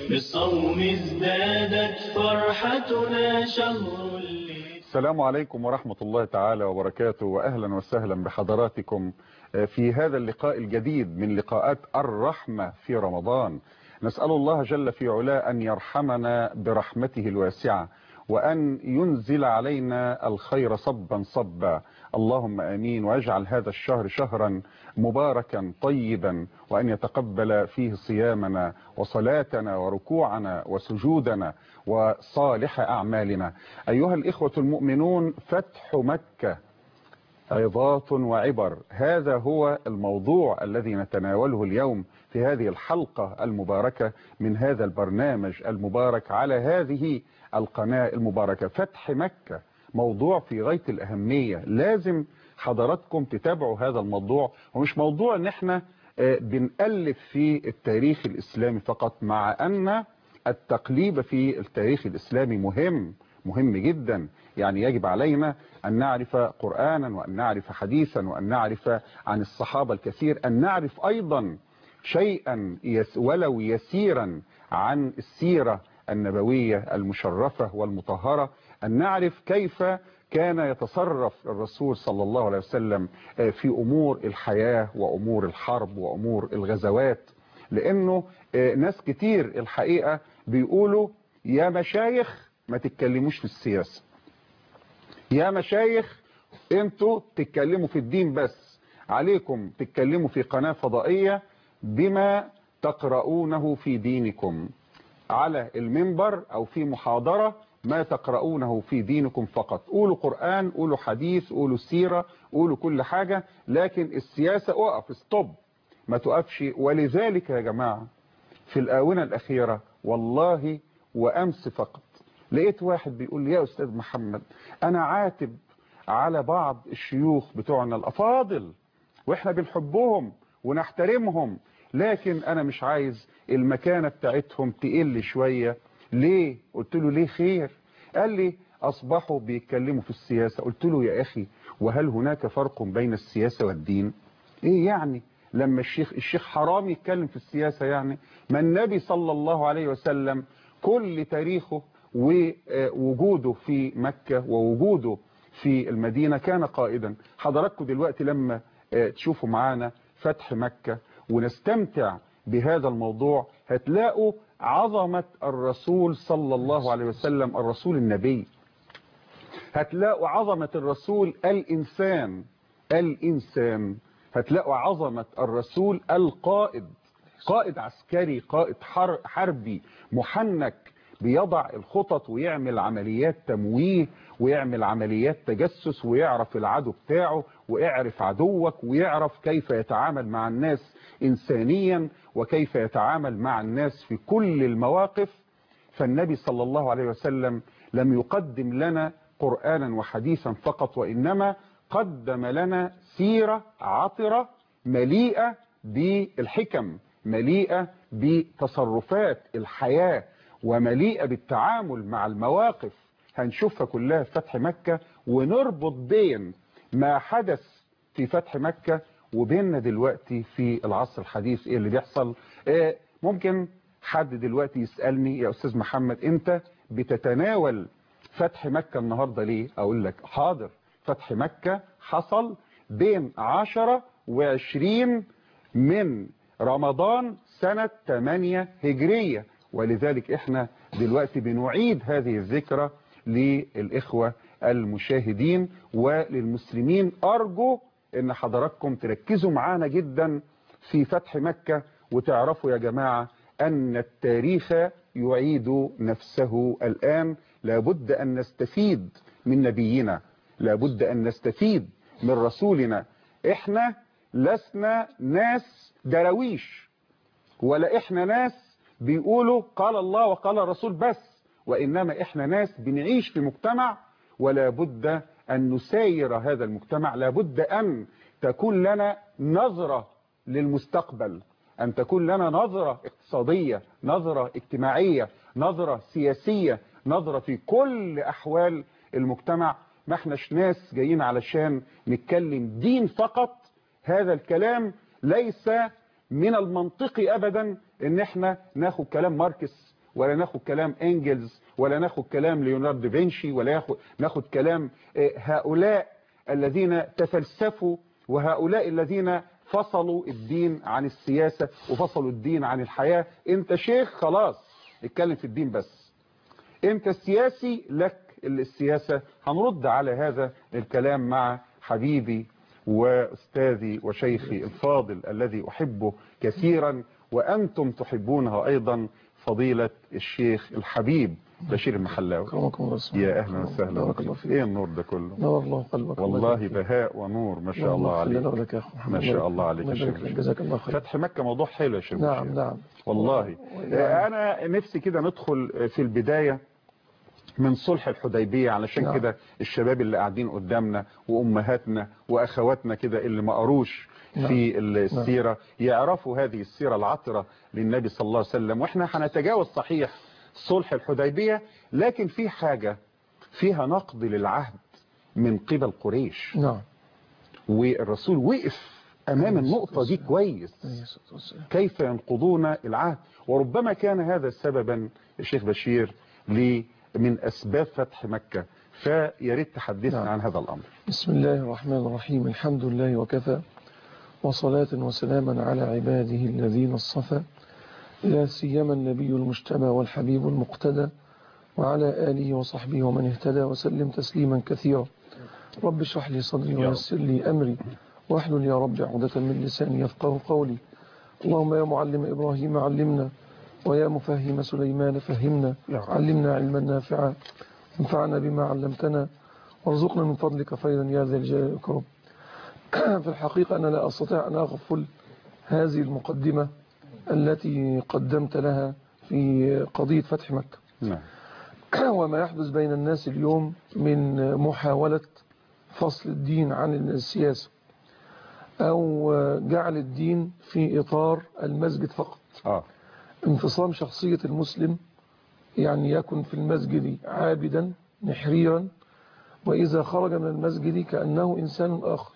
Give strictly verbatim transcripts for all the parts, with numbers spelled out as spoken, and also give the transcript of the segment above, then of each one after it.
بالصوم ازدادت فرحتنا شهر الليل. السلام عليكم ورحمة الله تعالى وبركاته، وأهلا وسهلا بحضراتكم في هذا اللقاء الجديد من لقاءات الرحمة في رمضان. نسأل الله جل في علاه أن يرحمنا برحمته الواسعة، وأن ينزل علينا الخير صبا صبا، اللهم آمين. ويجعل هذا الشهر شهرا مباركا طيبا، وأن يتقبل فيه صيامنا وصلاتنا وركوعنا وسجودنا وصالح أعمالنا. أيها الإخوة المؤمنون، فتح مكة عظات وعبر، هذا هو الموضوع الذي نتناوله اليوم في هذه الحلقة المباركة من هذا البرنامج المبارك على هذه القناة المباركة. فتح مكة موضوع في غاية الأهمية، لازم حضراتكم تتابعوا هذا الموضوع. ومش موضوع ان احنا بنألف في التاريخ الإسلامي فقط، مع أن التقليب في التاريخ الإسلامي مهم مهم جدا. يعني يجب علينا أن نعرف قرآنا، وأن نعرف حديثا، وأن نعرف عن الصحابة الكثير، أن نعرف أيضا شيئا يس ولو يسيرا عن السيرة النبوية المشرفة والمطهرة، أن نعرف كيف كان يتصرف الرسول صلى الله عليه وسلم في أمور الحياة وأمور الحرب وأمور الغزوات. لأنه ناس كتير الحقيقة بيقولوا يا مشايخ ما تتكلموش في السياسة، يا مشايخ انتوا تتكلموا في الدين بس، عليكم تتكلموا في قناة فضائية بما تقرؤونه في دينكم على المنبر أو في محاضرة، ما تقرؤونه في دينكم فقط. قولوا قرآن، قولوا حديث، قولوا سيرة، قولوا كل حاجة، لكن السياسة اقف، ستوب، ما تقفش. ولذلك يا جماعة في الآونة الأخيرة والله وأمس فقط لقيت واحد بيقول لي يا أستاذ محمد، أنا عاتب على بعض الشيوخ بتوعنا الأفاضل وإحنا بنحبهم ونحترمهم، لكن أنا مش عايز المكانة بتاعتهم تقل شوية. ليه؟ قلت له ليه خير؟ قال لي أصبحوا بيتكلموا في السياسة. قلت له يا أخي، وهل هناك فرق بين السياسة والدين؟ إيه يعني لما الشيخ الشيخ حرام يتكلم في السياسة؟ يعني ما النبي صلى الله عليه وسلم كل تاريخه ووجوده في مكة ووجوده في المدينة كان قائدا. حضراتكم دلوقتي لما تشوفوا معانا فتح مكة ونستمتع بهذا الموضوع، هتلاقوا عظمة الرسول صلى الله عليه وسلم، الرسول النبي. هتلاقوا عظمة الرسول الإنسان الإنسان هتلاقوا عظمة الرسول القائد، قائد عسكري، قائد حربي محنك، بيضع الخطط ويعمل عمليات تمويه ويعمل عمليات تجسس، ويعرف العدو بتاعه ويعرف عدوك، ويعرف كيف يتعامل مع الناس إنسانيا وكيف يتعامل مع الناس في كل المواقف. فالنبي صلى الله عليه وسلم لم يقدم لنا قرآنا وحديثا فقط، وإنما قدم لنا سيرة عطرة مليئة بالحكم، مليئة بتصرفات الحياة، ومليئة بالتعامل مع المواقف هنشوفها كلها في فتح مكة. ونربط بين ما حدث في فتح مكة وبيننا دلوقتي في العصر الحديث ايه اللي بيحصل. آه ممكن حد دلوقتي يسألني يا أستاذ محمد انت بتتناول فتح مكة النهاردة ليه؟ أقول لك حاضر، فتح مكة حصل بين عشرة وعشرين من رمضان سنة ثمانية هجرية، ولذلك احنا دلوقتي بنعيد هذه الذكرى للإخوة المشاهدين وللمسلمين. أرجو ان حضراتكم تركزوا معانا جدا في فتح مكة، وتعرفوا يا جماعة أن التاريخ يعيد نفسه الآن. لابد أن نستفيد من نبينا، لابد أن نستفيد من رسولنا. احنا لسنا ناس درويش، ولا احنا ناس بيقولوا قال الله وقال الرسول بس، وإنما احنا ناس بنعيش في مجتمع، ولا بد أن نساير هذا المجتمع. لا بد أن تكون لنا نظرة للمستقبل، أن تكون لنا نظرة اقتصادية، نظرة اجتماعية، نظرة سياسية، نظرة في كل أحوال المجتمع. ما احناش ناس جايين علشان نتكلم دين فقط. هذا الكلام ليس من المنطقي أبدا ان احنا ناخد كلام ماركس ولا ناخد كلام انجلز ولا ناخد كلام ليوناردو دافنشي ولا ياخد ناخد كلام هؤلاء الذين تفلسفوا وهؤلاء الذين فصلوا الدين عن السياسة وفصلوا الدين عن الحياة. انت شيخ خلاص اتكلم في الدين بس، انت السياسي لك السياسة. هنرد على هذا الكلام مع حبيبي وأستاذي وشيخي الفاضل الذي أحبه كثيرا وأنتم تحبونه أيضا، فضيلة الشيخ الحبيب بشير المحلاوي. يا أهلا وسهلا. إيه النور ده كله؟ نور الله قلبك والله بهاء ونور ما شاء الله عليك. ما شاء الله عليك يا شيخ. جزاك الله خير. فتح مكة موضوع حلو يا شيخ. نعم نعم والله أنا نفسي كده ندخل في البداية من صلح الحديبية علشان نعم. كده الشباب اللي قاعدين قدامنا وأمهاتنا وأخواتنا كده اللي ما قروش نعم. في السيرة نعم. يعرفوا هذه السيرة العطرة للنبي صلى الله عليه وسلم. وإحنا هنتجاوز صحيح صلح الحديبية، لكن في حاجة فيها نقض للعهد من قبل قريش نعم. والرسول وقف أمام النقطة دي كويس، كيف ينقضون العهد. وربما كان هذا سببا الشيخ بشير لي من أسباب فتح مكة، فياريت تحدثنا نعم. عن هذا الأمر. بسم الله الرحمن الرحيم. الحمد لله وكفى، وصلاة وسلاما على عباده الذين اصطفى، لا سيما النبي المجتبى والحبيب المقتدى، وعلى آله وصحبه ومن اهتدى وسلم تسليما كثيرا. رب اشرح لي صدري ويسر لي أمري واحلل يا رب عقدة من لساني يفقه قولي. اللهم يا معلم إبراهيم علمنا، ويا مفهم سليمان فهمنا، علمنا علما نافعا انفعنا بما علمتنا، وارزقنا من فضلك خيرا يا ذا الجلال والإكرام. في الحقيقة أنا لا أستطيع أن أغفل هذه المقدمة التي قدمت لها في قضية فتح مكة نعم. وما يحدث بين الناس اليوم من محاولة فصل الدين عن السياسة أو جعل الدين في إطار المسجد فقط. آه. انفصام شخصية المسلم، يعني يكن في المسجد عابدا نحريرا، وإذا خرج من المسجد كأنه إنسان آخر.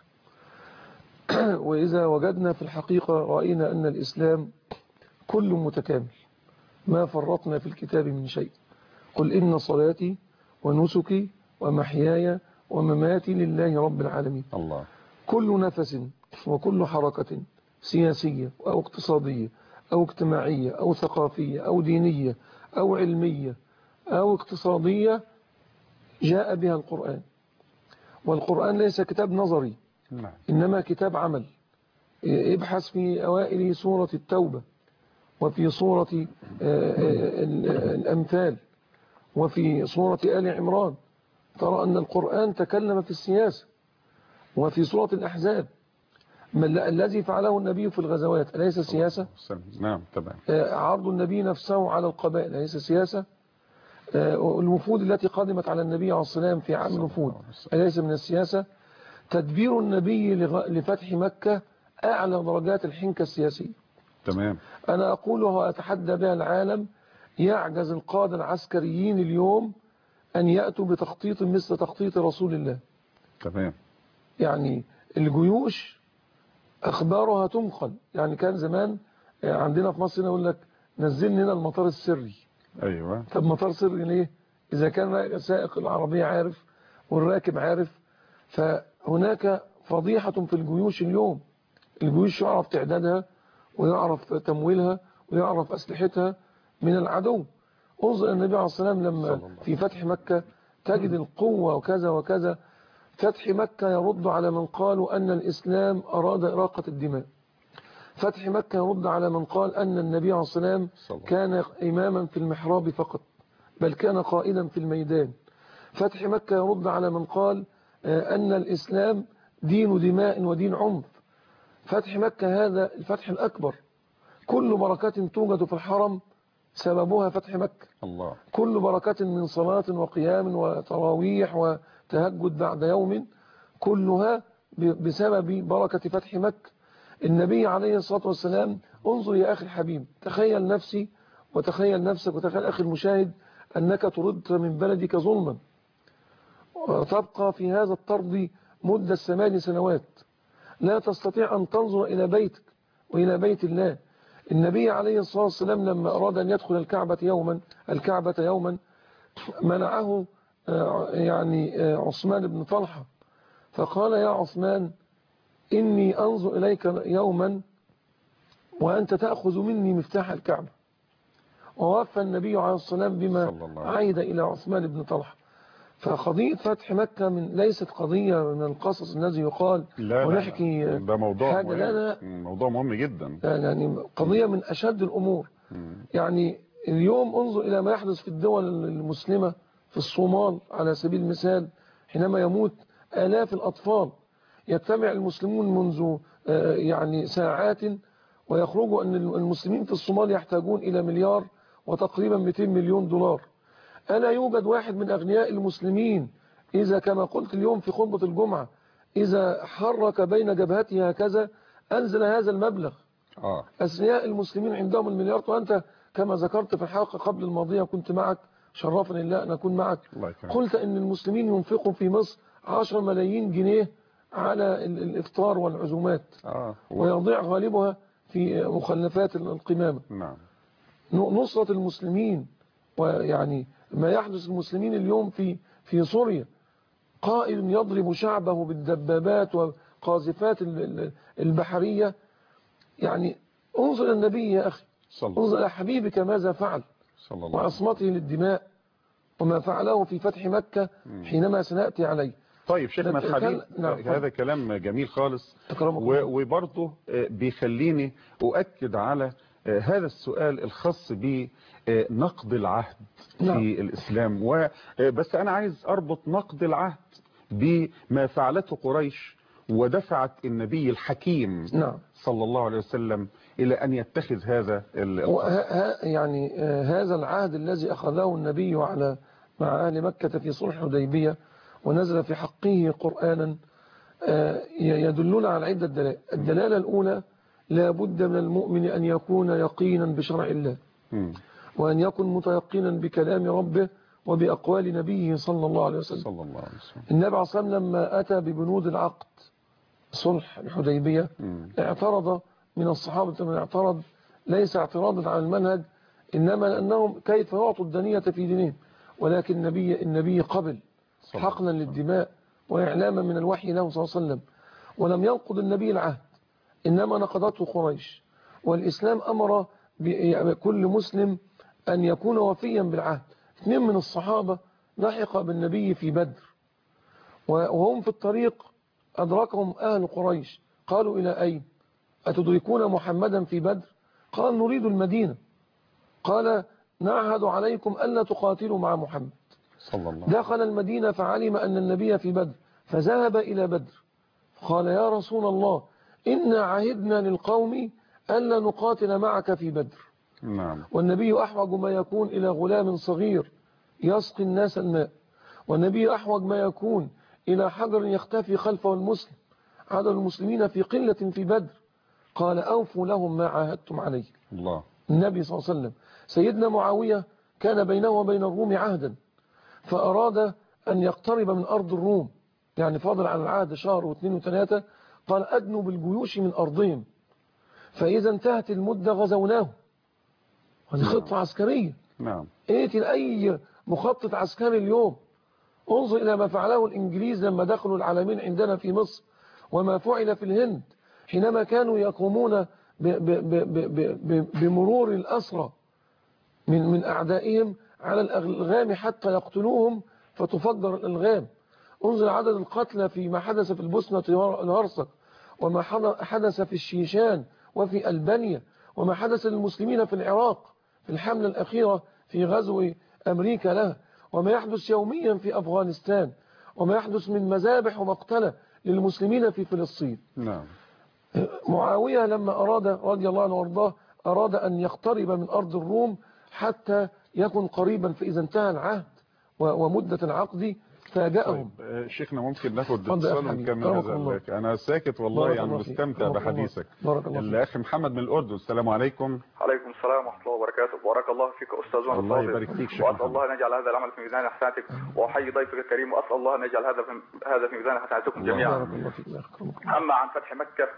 وإذا وجدنا في الحقيقة رأينا أن الإسلام كل متكامل، ما فرطنا في الكتاب من شيء. قل إن صلاتي ونسكي ومحياي ومماتي لله رب العالمين. الله. كل نفس وكل حركة سياسية أو اقتصادية أو اجتماعية أو ثقافية أو دينية أو علمية أو اقتصادية جاء بها القرآن. والقرآن ليس كتاب نظري إنما كتاب عمل. ابحث في أوائل سورة التوبة وفي سورة الأمثال وفي سورة آل عمران ترى أن القرآن تكلم في السياسة. وفي سورة الأحزاب ما الذي فعله النبي في الغزوات أليس سياسة؟ نعم تمام. عرض النبي نفسه على القبائل أليس سياسة؟ الوفود التي قدمت على النبي عليه الصلاة والسلام في عام الوفود أليس من السياسة؟ تدبير النبي لفتح مكة أعلى درجات الحنكة السياسية. تمام. أنا أقولها وأتحدى بها العالم، يعجز القادة العسكريين اليوم أن يأتوا بتخطيط مثل تخطيط رسول الله. تمام. يعني الجيوش أخبارها تنقل. يعني كان زمان عندنا في مصر يقول لك نزلني هنا المطار السري. أيوة. طب مطار سري ليه؟ إذا كان سائق العربية عارف والراكب عارف. فهناك فضيحة في الجيوش اليوم. الجيوش يعرف تعدادها ويعرف تمويلها ويعرف أسلحتها من العدو. انظر النبي عليه الصلاة والسلام لما في فتح مكة تجد القوة وكذا وكذا. فتح مكة يرد على من قالوا أن الإسلام أراد إراقة الدماء. فتح مكة يرد على من قال أن النبي عليه الصلاة والسلام كان إماما في المحراب فقط بل كان قائدا في الميدان. فتح مكة يرد على من قال أن الإسلام دين دماء ودين عنف. فتح مكة هذا الفتح الأكبر. كل بركات توجد في الحرم سببها فتح مكة. الله. كل بركات من صلاة وقيام وتراويح وتهجد بعد يوم كلها بسبب بركة فتح مكة. النبي عليه الصلاة والسلام انظر يا أخي الحبيب، تخيل نفسي وتخيل نفسك وتخيل أخي المشاهد أنك طردت من بلدك ظلما وتبقى في هذا الطرد مدة ثمان سنوات لا تستطيع أن تنظر إلى بيتك وإلى بيت الله. النبي عليه الصلاة والسلام لما أراد أن يدخل الكعبة يوما الكعبة يوما منعه يعني عثمان بن طلحة، فقال يا عثمان إني أنظر إليك يوما وأنت تأخذ مني مفتاح الكعبة. ووفى النبي عليه الصلاة والسلام بما عيد إلى عثمان بن طلحة. فقضية فتح مكة من ليست قضية من القصص الذي يقال لا ونحكي لا ده موضوع حاجة مهم. لا لا موضوع مهم جدا، يعني قضية من أشد الأمور. يعني اليوم انظر إلى ما يحدث في الدول المسلمة، في الصومال على سبيل المثال، حينما يموت آلاف الأطفال، يجتمع المسلمون منذ يعني ساعات ويخرجوا أن المسلمين في الصومال يحتاجون إلى مليار وتقريبا مئتين مليون دولار. ألا يوجد واحد من أغنياء المسلمين إذا كما قلت اليوم في خطبة الجمعة إذا حرك بين جبهته هكذا أنزل هذا المبلغ؟ آه. أثرياء المسلمين عندهم المليار. وأنت كما ذكرت في الحلقة قبل الماضية كنت معك، شرفني الله أن أكون معك، قلت أن المسلمين ينفقوا في مصر عشرة ملايين جنيه على الإفطار والعزومات آه. ويضيع غالبها في مخلفات القمامة. نعم. نصرة المسلمين ويعني ما يحدث المسلمين اليوم في في سوريا، قائد يضرب شعبه بالدبابات وقاذفات البحرية. يعني انظر النبي يا أخي، انظر إلى حبيبك ماذا فعل وعصمته للدماء وما فعله في فتح مكة حينما سنأتي عليه. طيب شيخنا الحبيب، نعم. هذا كلام جميل خالص، وبرضه بيخليني أؤكد على هذا السؤال الخاص بنقض العهد نعم. في الإسلام. وبس أنا عايز أربط نقض العهد بما فعلته قريش ودفعت النبي الحكيم نعم. صلى الله عليه وسلم إلى أن يتخذ هذا القرار. يعني هذا العهد الذي أخذه النبي على مع أهل مكة في صلح الحديبية ونزل في حقه قرآنا يدلون على عدة دلائل. الدلالة الأولى لا بد من المؤمن أن يكون يقينا بشرع الله وأن يكون متيقنا بكلام ربه وبأقوال نبيه صلى الله عليه وسلم. صلى الله عليه وسلم. النبي عليه الصلاة والسلام لما أتى ببنود العقد صلح الحديبية اعترض من الصحابة من اعترض ليس اعتراضا على المنهج إنما لأنهم كيف يعطوا الدنية في دينهم، ولكن النبي النبي قبل حقنا للدماء وإعلاما من الوحي له صلى الله عليه وسلم، ولم ينقض النبي العهد إنما نقضته قريش. والإسلام أمر بكل مسلم أن يكون وفيا بالعهد. اثنين من الصحابة لحق بالنبي في بدر وهم في الطريق أدركهم أهل قريش، قالوا إلى أين؟ أتدركون محمدا في بدر؟ قال نريد المدينة. قال نعهد عليكم ألا تقاتلوا مع محمد. صلى الله. دخل المدينة فعلم أن النبي في بدر فذهب إلى بدر قال يا رسول الله إنا عهدنا للقوم ألا نقاتل معك في بدر. نعم. والنبي أحوج ما يكون إلى غلام صغير يسقي الناس الماء، والنبي أحوج ما يكون إلى حجر يختفي خلفه المسلم. عدد المسلمين في قلة في بدر. قال أوفوا لهم ما عاهدتم عليه. الله. النبي صلى الله عليه وسلم. سيدنا معاوية كان بينه وبين الروم عهدا فأراد أن يقترب من أرض الروم، يعني فاضل على العهد شهر واثنين وثلاثة، قال أدنوا بالجيوش من أرضهم فإذا انتهت المدة غزوناه. هذه خطة عسكرية. نعم. ائتي لأي مخطط عسكري اليوم. انظر إلى ما فعله الإنجليز لما دخلوا العالمين عندنا في مصر وما فعل في الهند حينما كانوا يقومون بمرور الأسرى من من أعدائهم على الألغام حتى يقتلوهم فتفجر الألغام. انظر عدد القتلى فيما حدث في البوسنة الهرسك وما حدث في الشيشان وفي ألبانيا وما حدث للمسلمين في العراق في الحملة الأخيرة في غزو أمريكا لها وما يحدث يوميا في أفغانستان وما يحدث من مذابح ومقتلة للمسلمين في فلسطين. نعم. معاوية لما أراد رضي الله عنه وارضاه أراد أن يقترب من أرض الروم حتى يكون قريبا فإذا انتهى العهد ومدة العقد فاجأهم. طيب شيخنا ممكن ناخد اتصال ونكمل هذا؟ أنا ساكت والله يعني مستمتع بحديثك. الأخ محمد من الأردن. السلام عليكم. عليكم السلام ورحمة الله وبركاته. بارك الله فيك أستاذنا الله يبارك فيك شيخ. وأسأل الله أن يجعل هذا العمل في ميزان حسناتك وأحيي ضيفك الكريم وأسأل الله أن يجعل هذا في هذا في ميزان حسناتكم جميعا. أما عن فتح مكة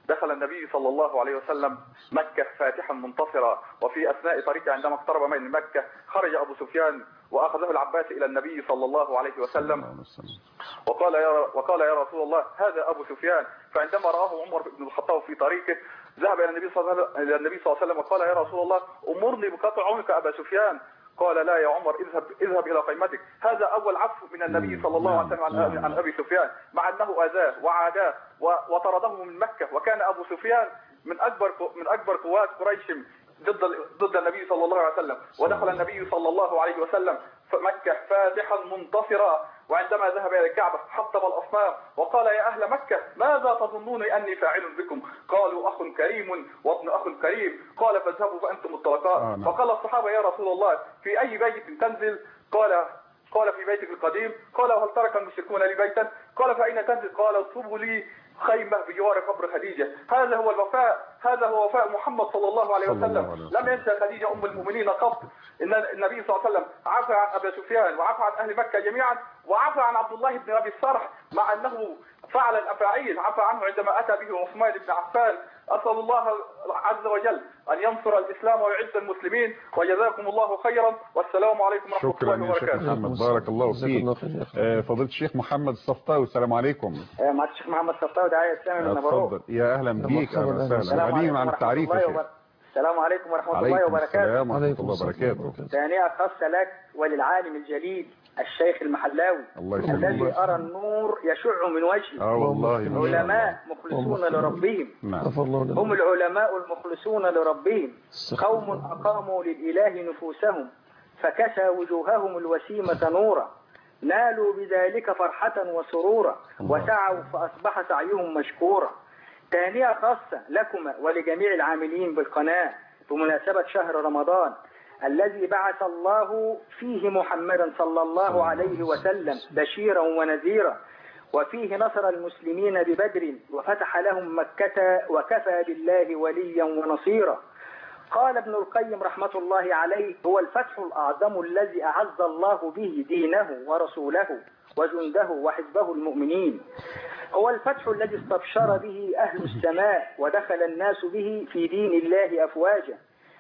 دخل النبي صلى الله عليه وسلم مكة فاتحا منتصرا، وفي أثناء طريقه عندما اقترب من مكة خرج أبو سفيان وأخذه العباس إلى النبي صلى الله عليه وسلم وقال يا وقال يا رسول الله هذا أبو سفيان. فعندما رآه عمر بن الخطاب في طريقه ذهب إلى النبي صلى الله عليه وسلم وقال يا رسول الله أمرني بقطع عنق أبا سفيان. قال لا يا عمر اذهب اذهب الى قيمتك. هذا اول عفو من النبي صلى الله عليه وسلم عن, عن ابي سفيان، مع انه اذاه وعاداه وطرده من مكه، وكان ابو سفيان من اكبر من اكبر قوات قريش ضد ضد النبي صلى الله عليه وسلم. ودخل النبي صلى الله عليه وسلم مكه فاتحا منتصرا، وعندما ذهب الى الكعبه حطم الاصنام وقال يا اهل مكه ماذا تظنون اني فاعل بكم؟ قالوا اخ كريم وابن اخ كريم. قال فاذهبوا فانتم الطلقاء. فقال الصحابه يا رسول الله في اي بيت تنزل؟ قال قال في بيتك القديم. قال وهل ترك المشركون لي بيتا؟ قال فاين تنزل؟ قال اطلبوا لي خيمه بجوار قبر خديجه. هذا هو الوفاء، هذا هو وفاء محمد صلى الله عليه وسلم. لم ينسى خديجه ام المؤمنين قط ان النبي صلى الله عليه وسلم عفى عن ابي سفيان وعفى عن اهل مكه جميعا، وعفى عن عبد الله بن ابي الصرح مع انه فعل الافاعيل، عفى عنه عندما اتى به عثمان بن عفان. اسال الله عز وجل ان ينصر الاسلام ويعز المسلمين، وجزاكم الله خيرا، والسلام عليكم ورحمه شكرا الله وبركاته. شكرا يا شيخ محمد، بارك الله فيك. آه فضيله الشيخ محمد الصفطاوي، السلام عليكم. مع الشيخ محمد الصفطاوي داعيه اسلامي من المبروك. اتفضل يا اهلا بيك، اهلا وسهلا. غني عن التعريف يا شيخ. السلام عليكم ورحمه الله وبركاته. السلام ورحمه الله وبركاته. تهنئه خاصه لك وللعالم الجليل الشيخ المحلاوي الذي أرى النور يشع من وجهه. اه والله علماء مخلصون لربهم. نعم. هم العلماء المخلصون لربهم، قوم أقاموا للإله نفوسهم فكسى وجوههم الوسيمة نورا، نالوا بذلك فرحة وسرورا وسعوا فأصبح سعيهم مشكورا. تهنئة خاصة لكما ولجميع العاملين بالقناة بمناسبة شهر رمضان الذي بعث الله فيه محمدا صلى الله عليه وسلم بشيرا ونذيرا، وفيه نصر المسلمين ببدر وفتح لهم مكة وكفى بالله وليا ونصيرا. قال ابن القيم رحمة الله عليه هو الفتح الأعظم الذي أعز الله به دينه ورسوله وجنده وحزبه المؤمنين، هو الفتح الذي استبشر به أهل السماء ودخل الناس به في دين الله أفواجا،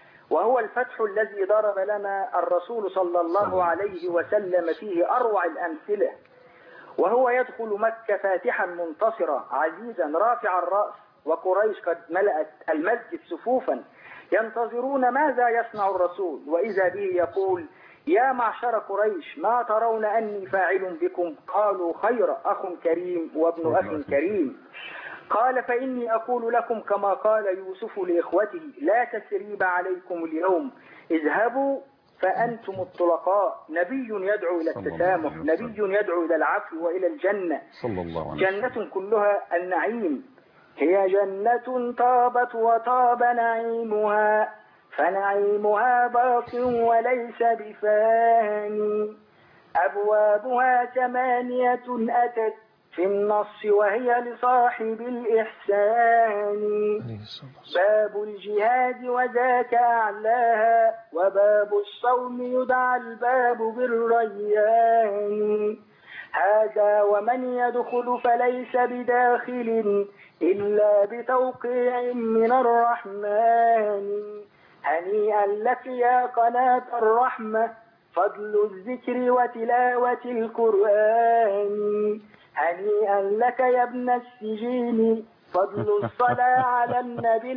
وهو الفتح الذي ضرب لنا الرسول صلى الله عليه وسلم فيه أروع الأمثلة، وهو يدخل مكة فاتحا منتصرا عزيزا رافع الرأس، وقريش قد ملأت المسجد صفوفا ينتظرون ماذا يصنع الرسول، وإذا به يقول يا معشر قريش ما ترون أني فاعل بكم؟ قالوا خير، أخ كريم وابن أخ كريم. قال فإني أقول لكم كما قال يوسف لإخوته لا تثريب عليكم اليوم اذهبوا فأنتم الطلقاء. نبي يدعو إلى التسامح، نبي يدعو إلى العفو وإلى الجنة. صلى الله عليه وسلم. جنة كلها النعيم، هي جنة طابت وطاب نعيمها فنعيمها باق وليس بفاني، أبوابها ثمانية أتت في النص وهي لصاحب الإحسان، باب الجهاد وذاك أعلاها وباب الصوم يدعى الباب بالريان، هذا ومن يدخل فليس بداخل إلا بتوقيع من الرحمن، هنيئا لك يا قناة الرحمة فضل الذكر وتلاوة القرآن، هنيئا لك يا ابن السجين فضل الصلاة على النبي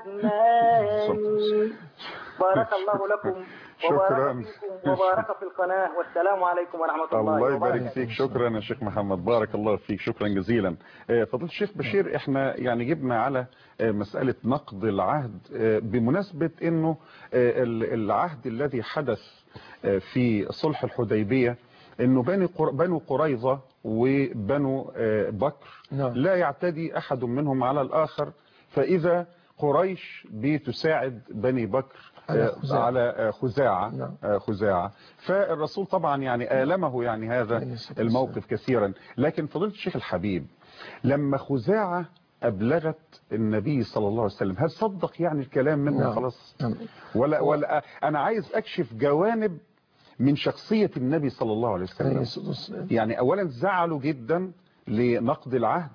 العدنان. بارك الله لكم وبارك فيكم وبارك في القناة، والسلام عليكم ورحمة الله وبركاته. الله يبارك فيك. شكرا يا شيخ محمد، بارك الله فيك، شكرا جزيلا. فضيلة الشيخ بشير، احنا يعني جبنا على مسألة نقض العهد بمناسبة انه العهد الذي حدث في صلح الحديبية انه بنو قريظة وبنو بكر لا يعتدي احد منهم على الاخر، فاذا قريش بتساعد بني بكر على خزاعة خزاعة فالرسول طبعا يعني آلمه يعني هذا الموقف كثيرا. لكن فضيلة الشيخ الحبيب، لما خزاعة أبلغت النبي صلى الله عليه وسلم، هل صدق يعني الكلام منه خلاص؟ ولا ولا أنا عايز أكشف جوانب من شخصية النبي صلى الله عليه وسلم. يعني أولا زعلوا جدا لنقض العهد،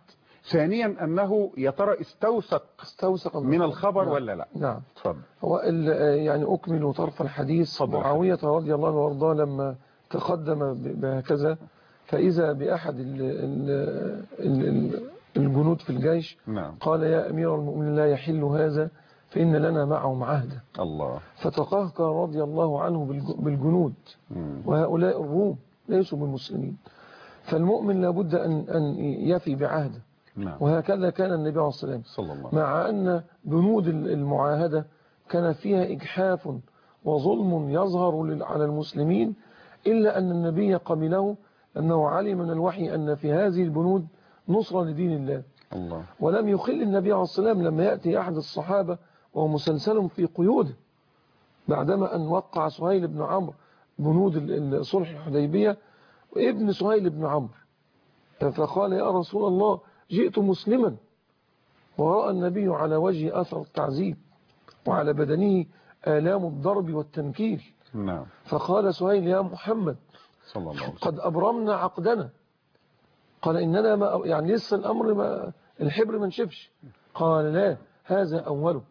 ثانيا أنه يا ترى استوثق استوثق من الخبر نعم. ولا لا؟ نعم. تفضل. هو يعني أكمل طرف الحديث. معاوية رضي الله عنه وارضاه لما تقدم بهكذا فإذا بأحد ال ال ال الجنود في الجيش نعم. قال يا أمير المؤمنين لا يحل هذا فإن لنا معهم عهدا. الله. فتقهقر رضي الله عنه بالجنود مم. وهؤلاء الروم ليسوا بالمسلمين، فالمؤمن لابد أن أن يفي بعهده. نعم. وهكذا كان النبي عليه الصلاة والسلام مع أن بنود المعاهدة كان فيها إجحاف وظلم يظهر على المسلمين، إلا أن النبي قبله أنه علم من الوحي أن في هذه البنود نصرة لدين الله. الله. ولم يخل النبي عليه الصلاة والسلام لما يأتي أحد الصحابة وهو مسلسل في قيوده بعدما أن وقع سهيل بن عمرو بنود صلح الحديبية وابن سهيل بن عمرو، فقال يا رسول الله جئت مسلما، ورأى النبي على وجه أثر التعذيب وعلى بدنه آلام الضرب والتنكيل. نعم. فقال سهيل يا محمد صلى الله عليه وسلم قد أبرمنا عقدنا. قال إننا ما يعني لسه الأمر ما الحبر ما نشفش. قال لا هذا أوله.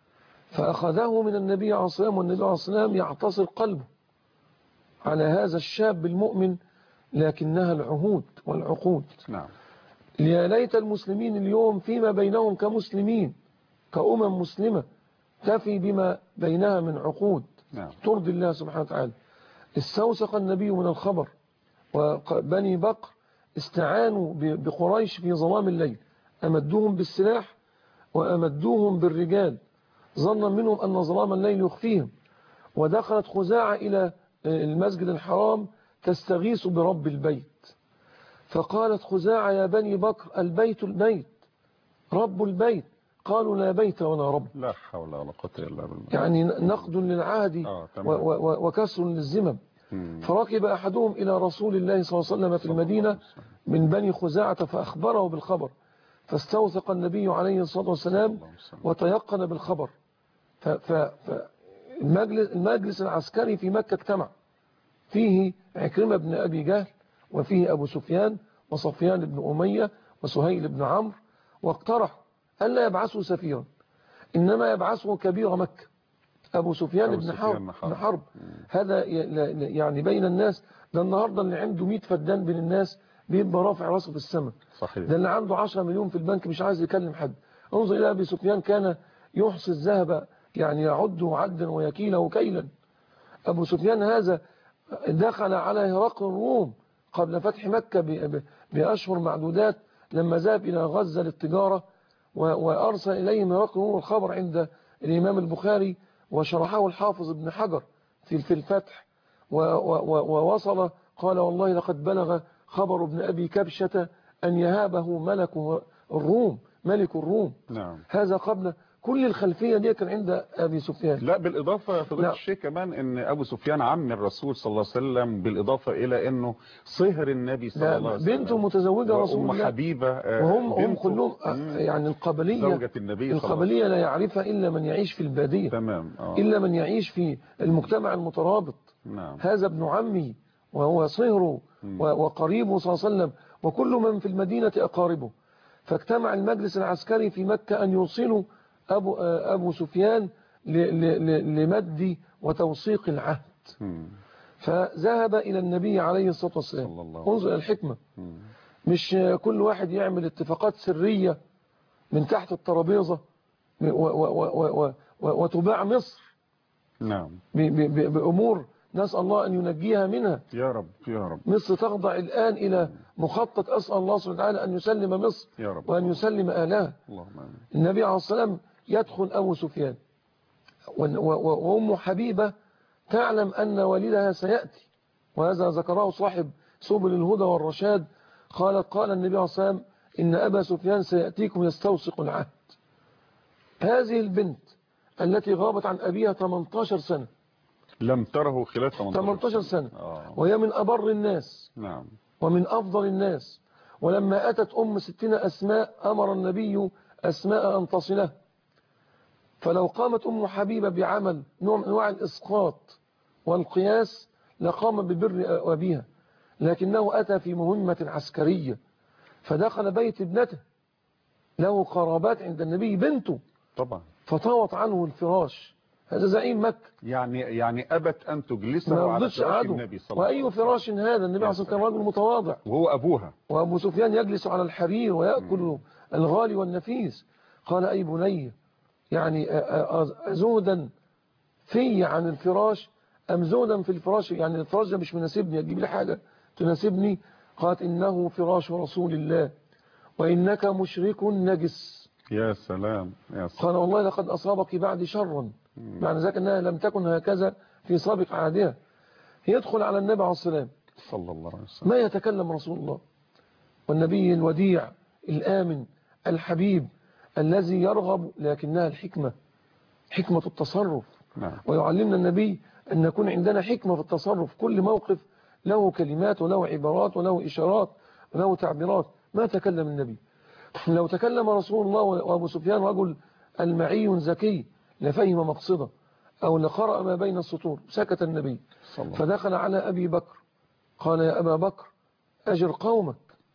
فأخذه من النبي عليه الصلاة والسلام، والنبي عليه الصلاة والسلام يعتصر قلبه على هذا الشاب المؤمن، لكنها العهود والعقود. نعم. يا ليت المسلمين اليوم فيما بينهم كمسلمين كأمم مسلمة تفي بما بينها من عقود. نعم. ترضي الله سبحانه وتعالى. استوثق النبي من الخبر، وبني بكر استعانوا بقريش في ظلام الليل، أمدوهم بالسلاح وأمدوهم بالرجال ظنا منهم أن ظلام الليل يخفيهم، ودخلت خزاعة إلى المسجد الحرام تستغيث برب البيت، فقالت خزاعة يا بني بكر البيت البيت رب البيت، قالوا لا بيت ولا رب. لا حول ولا قوة إلا بالله. يعني نقد للعهد آه وكسر للذمم. فركب أحدهم إلى رسول الله صلى الله عليه وسلم في المدينة من بني خزاعة فأخبره بالخبر، فاستوثق النبي عليه الصلاة والسلام وتيقن بالخبر. فالمجلس العسكري في مكة اجتمع، فيه عكرمة بن أبي جهل، وفيه أبو سفيان وصفيان بن أمية وسهيل بن عمرو، واقترحوا ألا يبعثوا سفيرا، إنما يبعثوا كبير مكة أبو سفيان بن حرب, حرب. هذا يعني بين الناس. ده النهاردة اللي عنده مئة فدان بين الناس بيبقى رافع راسه في السماء. صحيح. ده اللي عنده عشرة مليون في البنك مش عايز يكلم حد. انظر إلى أبي سفيان كان يحصي الذهب يعني يعده عدا ويكيله كيلا. أبو سفيان هذا دخل على هرقل الروم قبل فتح مكة بأشهر معدودات لما ذهب إلى غزة للتجارة، وأرسل إليهم هرقل الروم الخبر عند الإمام البخاري، وشرحه الحافظ ابن حجر في الفتح، ووصل قال والله لقد بلغ خبر ابن أبي كبشة أن يهابه ملك الروم ملك الروم. نعم. هذا قبل كل الخلفية دي كان عند أبي سفيان. لا بالإضافة فضيلة الشيخ كمان أن أبو سفيان عم الرسول صلى الله عليه وسلم، بالإضافة إلى أنه صهر النبي صلى الله عليه وسلم، بنته متزوجة رسول الله، أم حبيبة، وهم هم كلهم يعني القبلية زوجة النبي القبلية لا يعرفها إلا من يعيش في البادية. تمام. آه. إلا من يعيش في المجتمع المترابط. نعم. هذا ابن عمي وهو صهره وقريبه صلى الله عليه وسلم، وكل من في المدينة أقاربه. فاجتمع المجلس العسكري في مكة أن يوصلوا أبو, أبو سفيان لمد وتوثيق العهد. فذهب إلى النبي عليه الصلاة والسلام. انظر الحكمة. مش كل واحد يعمل اتفاقات سرية من تحت الترابيزة وتباع مصر. نعم. بأمور نسأل الله أن ينجيها منها. يا رب يا رب. مصر تخضع الآن إلى مخطط أسأل الله سبحانه وتعالى أن يسلم مصر يا رب. وأن يسلم أهلها. اللهم آمين. النبي عليه الصلاة والسلام يدخل أبو سفيان، وأم حبيبة تعلم أن والدها سيأتي، وهذا ذكره صاحب سبل الهدى والرشاد. قال قال النبي عليه الصلاة والسلام إن أبا سفيان سيأتيكم يستوثق العهد. هذه البنت التي غابت عن أبيها ثمانية عشر سنة، لم تره خلال ثمانية عشر سنة، آه. وهي من أبر الناس. نعم. ومن أفضل الناس. ولما أتت أم ستنا أسماء أمر النبي أسماء أن تصله، فلو قامت أم حبيبة بعمل نوع من أنواع الإسقاط والقياس لقام ببر أبيها، لكنه أتى في مهمة عسكرية، فدخل بيت ابنته له قرابات عند النبي بنته طبعا. فطاوت عنه الفراش. هذا زعيم مكة يعني يعني أبت أن تجلسه ما على رضتش فراش قعده. النبي صلى الله عليه وأي وسلم. فراش هذا؟ النبي عليه الصلاة والسلام كان رجل متواضع، وهو أبوها. وأبو سفيان يجلس على الحرير ويأكل الغالي والنفيس. قال أي بني، يعني زهدا في عن الفراش أم زهدا في الفراش؟ يعني الفراش ده مش مناسبني، أجيب لي حاجة تناسبني. قالت إنه فراش رسول الله وإنك مشرك نجس. يا سلام يا سلام. قال والله لقد أصابك بعد شرا. معنى ذلك أنها لم تكن هكذا في سابق عهدها. يدخل على النبي عليه الصلاة والسلام صلى الله عليه وسلم، ما يتكلم رسول الله، والنبي الوديع الآمن الحبيب الذي يرغب، لكنها الحكمة، حكمة التصرف. نعم. ويعلمنا النبي أن يكون عندنا حكمة في التصرف. كل موقف له كلمات وله عبارات وله إشارات وله تعبيرات. ما تكلم النبي. لو تكلم رسول الله وأبو سفيان رجل المعي ذكي لفهم مقصده أو لقرأ ما بين السطور. سكت النبي فدخل على أبي بكر قال يا أبا بكر أجر قومك،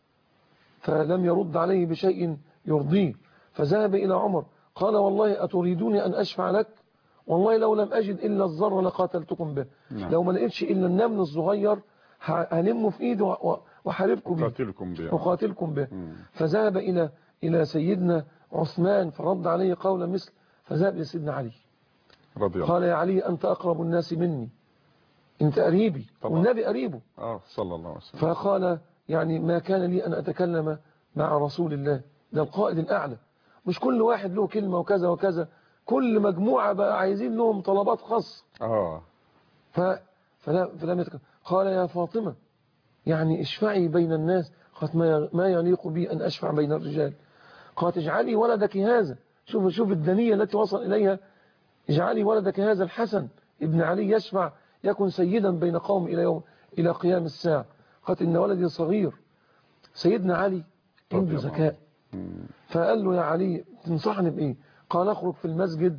فلم يرد عليه بشيء يرضيه. فذهب إلى عمر قال والله أتريدوني أن أشفع لك؟ والله لو لم أجد إلا الذر لقاتلتكم به. نعم. لو ما لقيتش إلا النمل الصغير هلمه في إيده وحاربكم به وقاتلكم به. فذهب إلى إلى سيدنا عثمان فرد عليه قول مثل. فذهب إلى سيدنا علي رضي الله. قال يا علي أنت أقرب الناس مني، أنت قريبي والنبي قريبه. آه صلى الله عليه وسلم. فقال يعني ما كان لي أن أتكلم مع رسول الله، ده القائد الأعلى، مش كل واحد له كلمة وكذا وكذا، كل مجموعة بقى عايزين لهم طلبات خاصة. آه ف... فلا... فلم يتكلم. قال يا فاطمة يعني اشفعي بين الناس. قالت ما ما يليق بي أن أشفع بين الرجال. قالت اجعلي ولدك هذا، شوف شوف الدنية التي وصل إليها، اجعلي ولدك هذا الحسن ابن علي يشفع يكن سيدا بين قوم إلى يوم إلى قيام الساعة. قالت إن ولدي صغير. سيدنا علي عنده ذكاء، فقال له يا علي تنصحني بإيه؟ قال اخرج في المسجد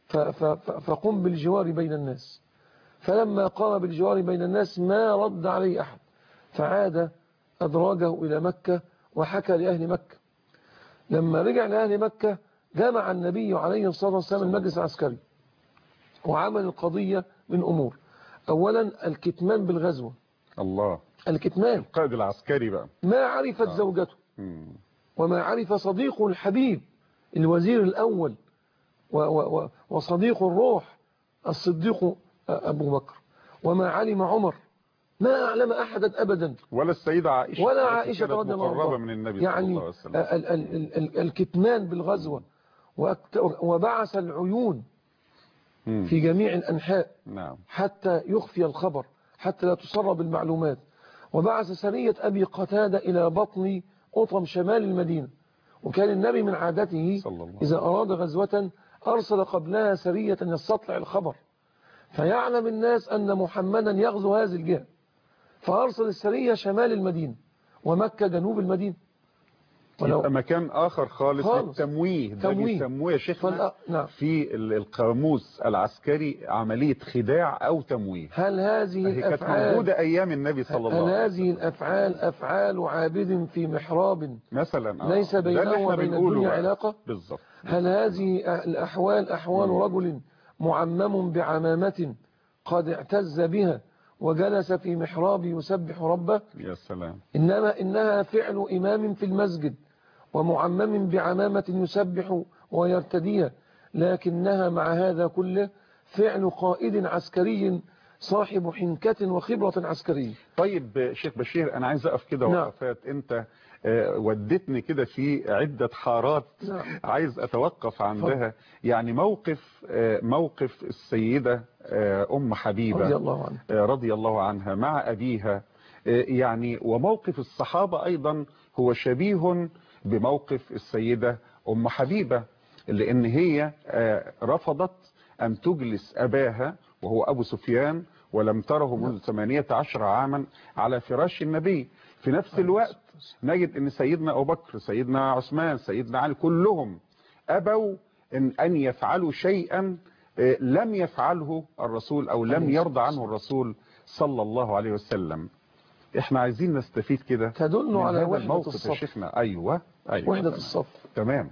فقم بالجوار بين الناس. فلما قام بالجوار بين الناس ما رد عليه أحد، فعاد أدراجه إلى مكة وحكى لأهل مكة. لما رجع لأهل مكة جمع النبي عليه الصلاة والسلام المجلس العسكري وعمل القضية من أمور. أولا الكتمان بالغزوة. الله. الكتمان. القائد العسكري بقى ما عرفت آه. زوجته مم. وما عرف صديقه الحبيب الوزير الأول و و وصديق الروح الصديق أبو بكر، وما علم عمر، ما أعلم أحدا أبدا، ولا السيدة عائشة ولا عائشة رضي الله عنها من النبي يعني صلى الله عليه وسلم. ال ال ال الكتمان بالغزوة، وبعث العيون مم. في جميع الأنحاء نعم. حتى يخفي الخبر، حتى لا تسرب المعلومات. وبعث سرية أبي قتادة إلى بطن أطم شمال المدينة. وكان النبي من عادته إذا أراد غزوة أرسل قبلها سرية يستطلع الخبر فيعلم الناس أن محمدا يغزو هذه الجهة، فأرسل السرية شمال المدينة ومكة جنوب المدينة. يبقى مكان آخر خالص, خالص. للتمويه. ده بيسموه يا شيخنا نعم. في القاموس العسكري عملية خداع أو تمويه. هل هذه الأفعال كانت موجودة أيام النبي صلى الله عليه وسلم. هل هذه الأفعال أفعال عابد في محراب مثلا آه. ليس بينه وبين الدنيا علاقة؟ بالضبط. هل هذه الأحوال أحوال م. رجل معمم بعمامة قد اعتز بها وجلس في محراب يسبح ربه؟ يا سلام. إنما إنها فعل إمام في المسجد ومعمم بعمامة يسبح ويرتديها، لكنها مع هذا كله فعل قائد عسكري صاحب حنكة وخبرة عسكرية. طيب شيخ بشير أنا عايز أقف كده نعم. وقفات. أنت ودتني كده في عدة حارات نعم. عايز أتوقف عندها. يعني موقف موقف السيدة أم حبيبة رضي الله عنها رضي الله عنها مع أبيها، يعني وموقف الصحابة أيضا هو شبيه بموقف السيدة أم حبيبة، لأن هي رفضت أن تجلس أباها وهو أبو سفيان ولم تره منذ ثمانية عشر عاما على فراش النبي. في نفس الوقت نجد أن سيدنا أبو بكر، سيدنا عثمان، سيدنا علي كلهم أبوا إن, أن يفعلوا شيئا لم يفعله الرسول أو لم يرضى عنه الرسول صلى الله عليه وسلم. احنا عايزين نستفيد كده تدل على وحدة الموقف الصف. يا شيخنا. أيوة أيوة وحدة تمام. الصف. تمام.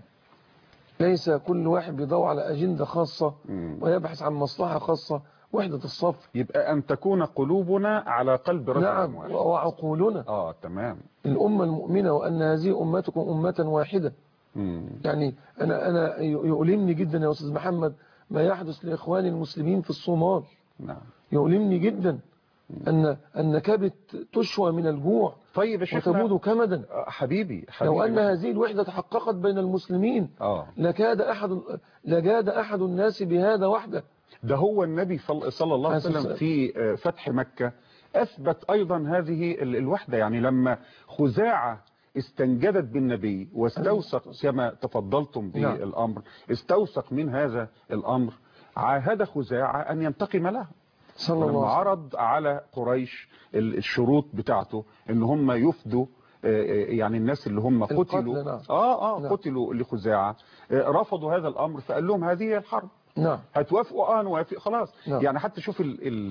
ليس كل واحد بيدور على أجندة خاصة مم. ويبحث عن مصلحة خاصة. وحدة الصف. يبقى أن تكون قلوبنا على قلب رجل نعم واحد. وعقولنا. آه تمام. الأمة المؤمنة وأن هذه أمتكم أمة واحدة. مم. يعني أنا أنا يؤلمني جدا يا أستاذ محمد ما يحدث لإخواني المسلمين في الصومال. نعم. يؤلمني جدا أن أن كبت تشوى من الجوع طيب يا شيخنا وتبود كمدا. حبيبي, حبيبي لو أن هذه الوحدة تحققت بين المسلمين آه. لكاد أحد لجاد أحد الناس بهذا وحده. ده هو النبي صلى الله عليه وسلم في فتح مكة أثبت أيضا هذه الوحدة. يعني لما خزاعة استنجدت بالنبي واستوثق كما تفضلتم بالأمر استوثق من هذا الأمر عاهد خزاعة أن ينتقم له. صلى الله لما عليه وسلم عرض على قريش الشروط بتاعته ان هم يفدوا يعني الناس اللي هم قتلوا نعم. اه اه نعم. قتلوا لخزاعة رفضوا هذا الامر فقال لهم هذه هي الحرب. نعم. هتوافقوا اه نوافق خلاص. نعم. يعني حتى شوف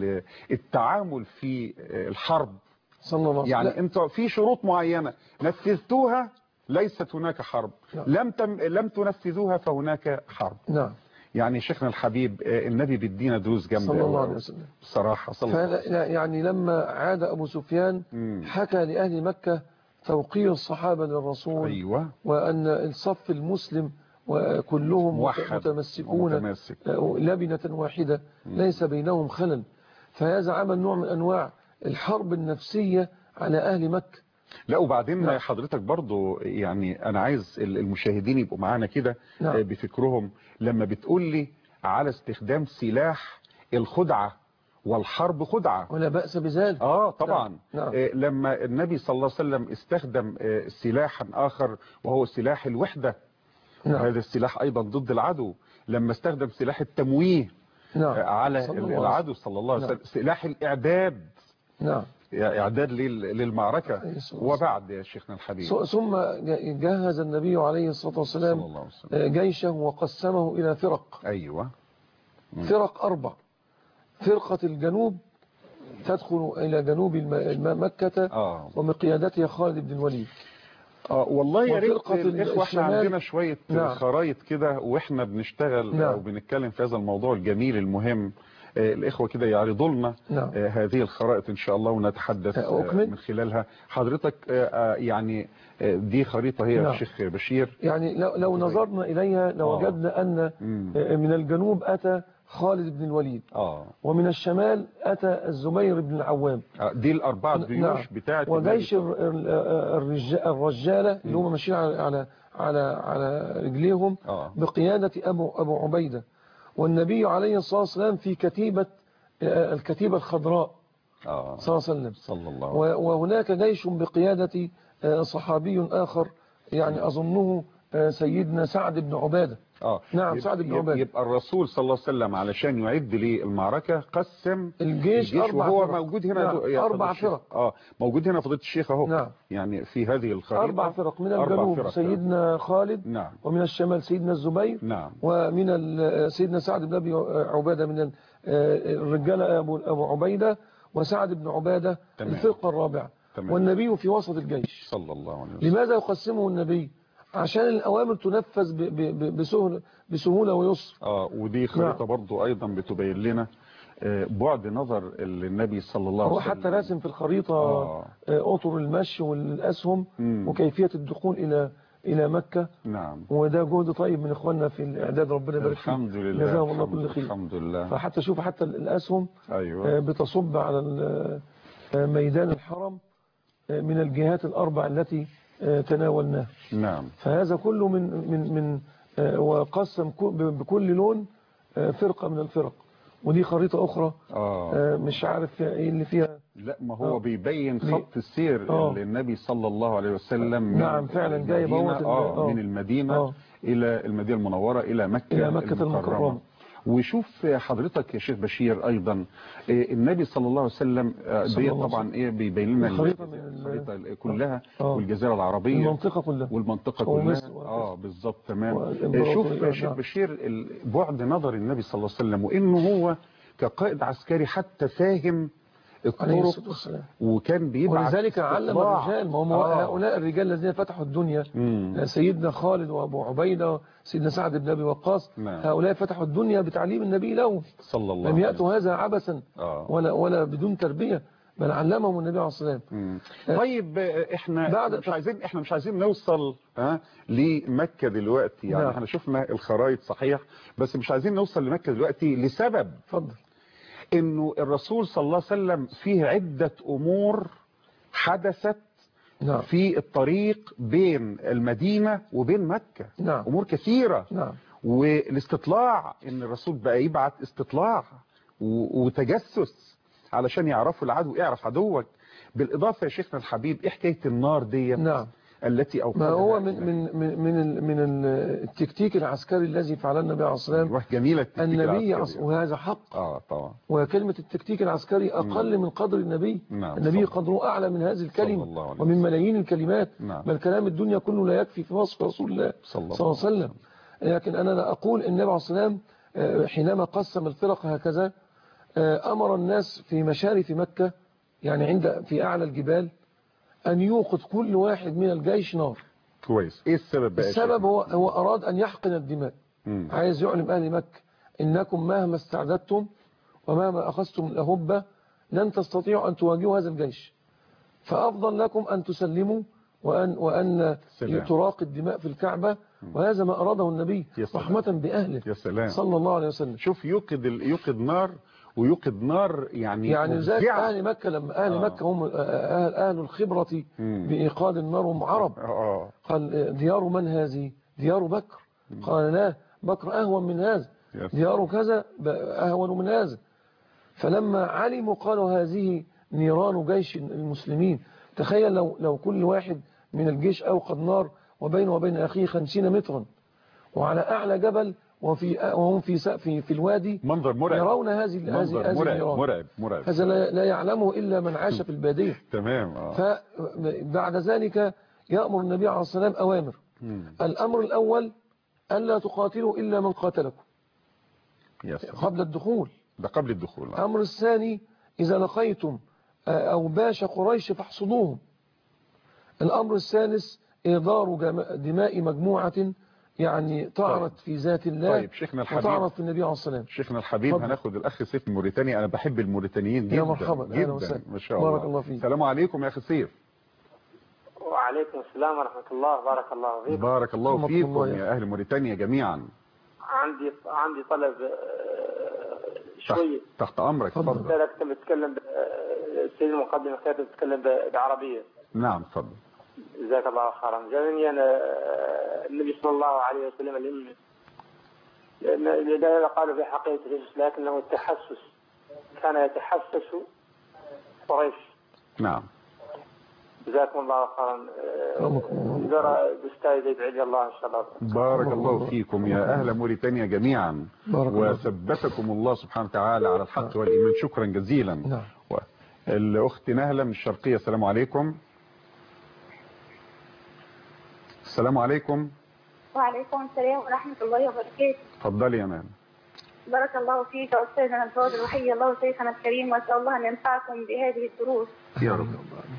التعامل في الحرب صلى الله عليه وسلم. يعني انتوا في شروط معينة نفذتوها ليست هناك حرب. نعم. لم تم لم تنفذوها فهناك حرب. نعم. يعني شيخنا الحبيب النبي بيدينا دروس جامده صلى الله عليه وسلم بصراحه. صلى الله عليه وسلم. يعني لما عاد أبو سفيان مم. حكى لأهل مكة توقير الصحابة للرسول. أيوة. وأن الصف المسلم وكلهم موحد متمسكون ومتماسك. لبنة واحدة ليس بينهم خلل. فهذا عمل نوع من أنواع الحرب النفسية على أهل مكة. لا وبعدين نعم. حضرتك برضو يعني أنا عايز المشاهدين يبقوا معانا كده. نعم. بفكرهم لما بتقول لي على استخدام سلاح الخدعة والحرب خدعة ولا بأس بذلك. اه طبعا. نعم. آه لما النبي صلى الله عليه وسلم استخدم آه سلاحا آخر وهو سلاح الوحدة. نعم. هذا السلاح أيضا ضد العدو. لما استخدم سلاح التمويه نعم. آه على صلى العدو صلى الله عليه وسلم. نعم. سلاح الإعداد. نعم. إعداد للمعركة. وبعد يا شيخنا الحبيب ثم جهز النبي عليه الصلاة والسلام جيشه وقسمه إلى فرق. أيوة. فرق أربع. فرقة الجنوب تدخل إلى جنوب مكة آه. ومقيادتها خالد بن الوليد. آه والله يا ريت الإخوة احنا عندنا شوية نعم. خرايط كده وإحنا بنشتغل نعم. أو بنتكلم في هذا الموضوع الجميل المهم. آه الإخوة كده يعرضوا لنا نعم. آه هذه الخرائط إن شاء الله ونتحدث آه من خلالها. حضرتك آه يعني آه دي خريطة هي نعم. الشيخ بشير. يعني لو, لو نظرنا إليها لوجدنا آه. أن آه من الجنوب أتى خالد بن الوليد. آه. ومن الشمال أتى الزبير بن العوام. آه دي الأربعة جيوش نعم. بتاعت وجيش الرجالة اللي هم ماشيين على على على على رجليهم آه. بقيادة أبو أبو عبيدة. والنبي عليه الصلاة والسلام في كتيبة الكتيبة الخضراء آه. صلى الله عليه وسلم. صلى الله عليه وسلم. وهناك جيش بقيادة صحابي آخر يعني أظنه سيدنا سعد بن عبادة. آه. نعم سعد بن عبادة. يبقى الرسول صلى الله عليه وسلم علشان يعد للمعركة قسم الجيش, الجيش أربع وهو فرق. موجود هنا نعم. أربع فرق. اه موجود هنا فضيلة الشيخ اهو. نعم. يعني في هذه الخريطة أربع فرق. من الجنوب فرق. سيدنا خالد. نعم. ومن الشمال سيدنا الزبير. نعم. ومن سيدنا سعد بن أبي عبادة من الرجالة أبو أبو عبيدة وسعد بن عبادة. تمام. الفرقة الرابعة. تمام. والنبي في وسط الجيش صلى الله عليه وسلم. لماذا يقسمه النبي؟ عشان الأوامر تنفذ بسهولة بسهولة ويسر. اه ودي خريطة نعم. برضو أيضا بتبين لنا بعد نظر النبي صلى الله عليه وسلم. هو حتى راسم في الخريطة آه. أطر المشي والأسهم مم. وكيفية الدخول إلى إلى مكة. نعم. وده جهد طيب من إخواننا في الإعداد ربنا يبارك فيه. الحمد لله. جزاهم الله كل خير. الحمد لله. فحتى شوف حتى الأسهم أيوة. بتصب على ميدان الحرم من الجهات الأربع التي تناولناه. نعم. فهذا كله من من من وقسم بكل لون فرقة من الفرق. ودي خريطة أخرى آه. مش عارف ايه اللي فيها. لا ما هو آه. بيبين خط السير آه. للنبي صلى الله عليه وسلم. نعم فعلا جايب آه. آه. من المدينة آه. إلى المدينة المنورة إلى مكة إلى مكة المكرمة. وشوف حضرتك يا شيخ بشير أيضا النبي صلى الله عليه وسلم دي طبعا إيه بيبين لنا الخريطة كلها آه. والجزيرة العربية المنطقة كلها والمنطقة كلها اه بالظبط تمام. شوف يا شيخ بشير بعد نظر النبي صلى الله عليه وسلم وإنه هو كقائد عسكري حتى فاهم الطرق، وكان بيبعث ولذلك علم الرجال. ما هم آه. هؤلاء الرجال الذين فتحوا الدنيا، مم. سيدنا خالد وابو عبيده، سيدنا سعد بن ابي وقاص، نعم. هؤلاء فتحوا الدنيا بتعليم النبي لهم صلى الله عليه وسلم. لم ياتوا هذا عبثا آه. ولا ولا بدون تربيه، بل علمهم النبي عليه الصلاه والسلام. طيب احنا بعد مش عايزين احنا مش عايزين نوصل ها لمكه دلوقتي، يعني نعم. احنا شفنا الخرائط صحيح، بس مش عايزين نوصل لمكه دلوقتي لسبب اتفضل انه الرسول صلى الله عليه وسلم فيه عده امور حدثت نعم. في الطريق بين المدينه وبين مكه، نعم. امور كثيره، نعم. والاستطلاع ان الرسول بقى يبعت استطلاع وتجسس علشان يعرفوا العدو، يعرف عدوك. بالإضافة يا شيخنا الحبيب ايه حكاية النار دي نعم. التي أوقدها؟ ما هو من من من من, من التكتيك العسكري الذي فعله النبي عليه الصلاة والسلام. جميلة التكتيك النبي العسكري، وهذا حق. اه طبعا. وكلمة التكتيك العسكري أقل مم. من قدر النبي. نعم. النبي قدره أعلى من هذه الكلمة ومن ملايين الكلمات. نعم. بل كلام الدنيا كله لا يكفي في وصف رسول الله صلى الله عليه وسلم. لكن أنا لا أقول النبي عليه الصلاة والسلام حينما قسم الفرق هكذا أمر الناس في مشارف مكة، يعني عند في أعلى الجبال، أن يوقد كل واحد من الجيش نار. كويس. إيه السبب بقى؟ السبب هو, هو أراد أن يحقن الدماء. مم. عايز يعلم أهل مكة إنكم مهما استعددتم ومهما أخذتم الأهبة لن تستطيعوا أن تواجهوا هذا الجيش، فأفضل لكم أن تسلموا وأن, وأن تراق الدماء في الكعبة. مم. وهذا ما أراده النبي رحمة بأهله يا سلام. صلى الله عليه وسلم. شوف يوقد يوقد نار ويوقد نار، يعني يعني زي أهل مكة، لما أهل آه. مكة هم أهل, أهل الخبرة مم. بإيقاد النار هم عرب. آه. قال ديار من هذه؟ ديار بكر. مم. قال لا، بكر أهون من هذا، ديار كذا أهون من هذا. فلما علموا قالوا هذه نيران جيش المسلمين. تخيل لو, لو كل واحد من الجيش أوقد نار وبينه وبين أخيه خمسين مترا وعلى أعلى جبل وفي وهم في في في الوادي، منظر مرعب، يرون هذه هذه مرعب مرعب مرعب. هذا لا يعلمه إلا من عاش في البادية. تمام. اه فبعد ذلك يأمر النبي عليه الصلاة والسلام أوامر. مم. الأمر الأول ألا تقاتلوا إلا من قاتلكم قبل الدخول، ده قبل الدخول. الأمر الثاني إذا لقيتم أوباش قريش فاحصدوهم. الأمر الثالث إهدار دماء مجموعة يعني طعنت في ذات الله. طيب شيخنا الحبيب، وطعنت في النبي عليه الصلاة والسلام. شيخنا الحبيب فضل. هناخد الأخ سيف الموريتاني. أنا بحب الموريتانيين جدا. يا مرحبا جدا ما شاء الله. بارك الله فيك. السلام عليكم يا أخي سيف. وعليكم السلام ورحمة الله. بارك الله فيكم. بارك الله فيكم يا أهل موريتانيا جميعا. عندي عندي طلب شوية. تحت أمرك. تفضل. أنا كنت بتكلم السيد المقدم كانت بتتكلم بعربية. نعم تفضل. جزاك الله خيرا. جاءني أنا النبي صلى الله عليه وسلم لا قالوا في حقيقة لكنه التحسس، كان يتحسس قريش. نعم. جزاكم الله خيرا. بستاذ يبعد الله ان شاء الله. بارك الله فيكم يا اهل موريتانيا جميعا، وثبتكم الله سبحانه وتعالى على الحق والايمان. شكرا جزيلا. نعم. الاخت نهله من الشرقيه. السلام عليكم. السلام عليكم. وعليكم السلام ورحمه الله وبركاته. اتفضلي يا مان. بارك الله فيك يا استاذنا الفاضل، وحيا الله شيخنا الكريم، واسال الله ان ينفعكم بهذه الدروس يا رب.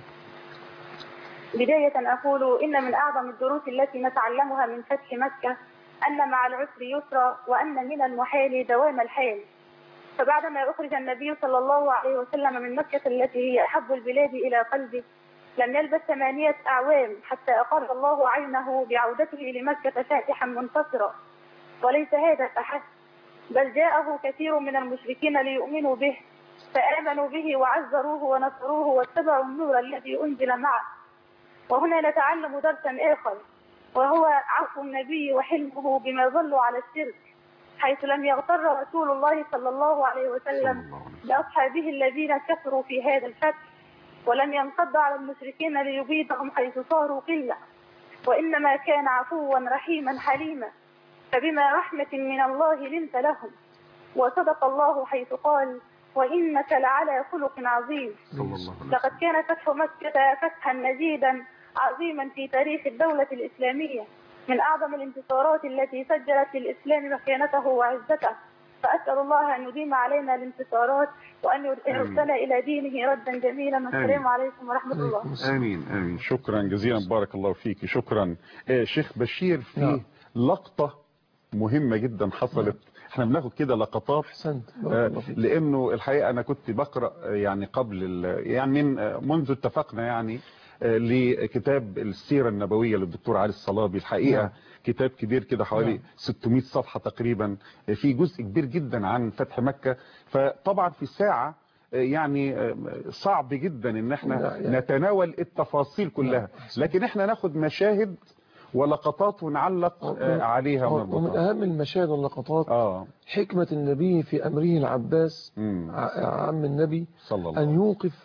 بداية أقول إن من أعظم الدروس التي نتعلمها من فتح مكة أن مع العسر يسرا، وأن من المحال دوام الحال. فبعدما أخرج النبي صلى الله عليه وسلم من مكة التي هي أحب البلاد إلى قلبه لم يلبث ثمانية أعوام حتى أقر الله عينه بعودته لمكة فاتحا منتصرا. وليس هذا فحسب، بل جاءه كثير من المشركين ليؤمنوا به فآمنوا به وعزروه ونصروه واتبعوا النور الذي أنزل معه. وهنا نتعلم درسا آخر، وهو عفو النبي وحلمه بما ظلوا على الشرك، حيث لم يغتر رسول الله صلى الله عليه وسلم بأصحابه الذين كفروا في هذا الفتح، ولم ينقض على المشركين ليبيدهم حيث صاروا قلة، وإنما كان عفوا رحيما حليما، فبما رحمة من الله لنت لهم. وصدق الله حيث قال وإنك لعلى خلق عظيم. لقد كان فتح مكة فتحا مجيدا عظيما في تاريخ الدولة الإسلامية، من أعظم الانتصارات التي سجلت للإسلام مكانته وعزته، فأسأل الله أن يديم علينا الانتصارات وأن يرسل إلى دينه ردا جميلا. والسلام عليكم ورحمة الله. آمين آمين. شكرا جزيلا، بارك الله فيك. شكرا. آه شيخ بشير، في نعم. لقطة مهمة جدا حصلت. نعم. احنا بناخد كده لقطات آه لأنه الحقيقة أنا كنت بقرأ يعني قبل يعني من آه منذ اتفقنا يعني آه لكتاب السيرة النبوية للدكتور علي الصلابي. الحقيقة نعم. كتاب كبير كده حوالي نعم. ستمائة صفحة تقريبا، في جزء كبير جدا عن فتح مكة. فطبعا في ساعة يعني صعب جدا ان احنا نتناول التفاصيل كلها، لكن احنا ناخد مشاهد ولقطات ونعلق عليها. من ومن اهم المشاهد واللقطات آه. حكمة النبي في امره العباس مم. عم النبي صلى الله ان يوقف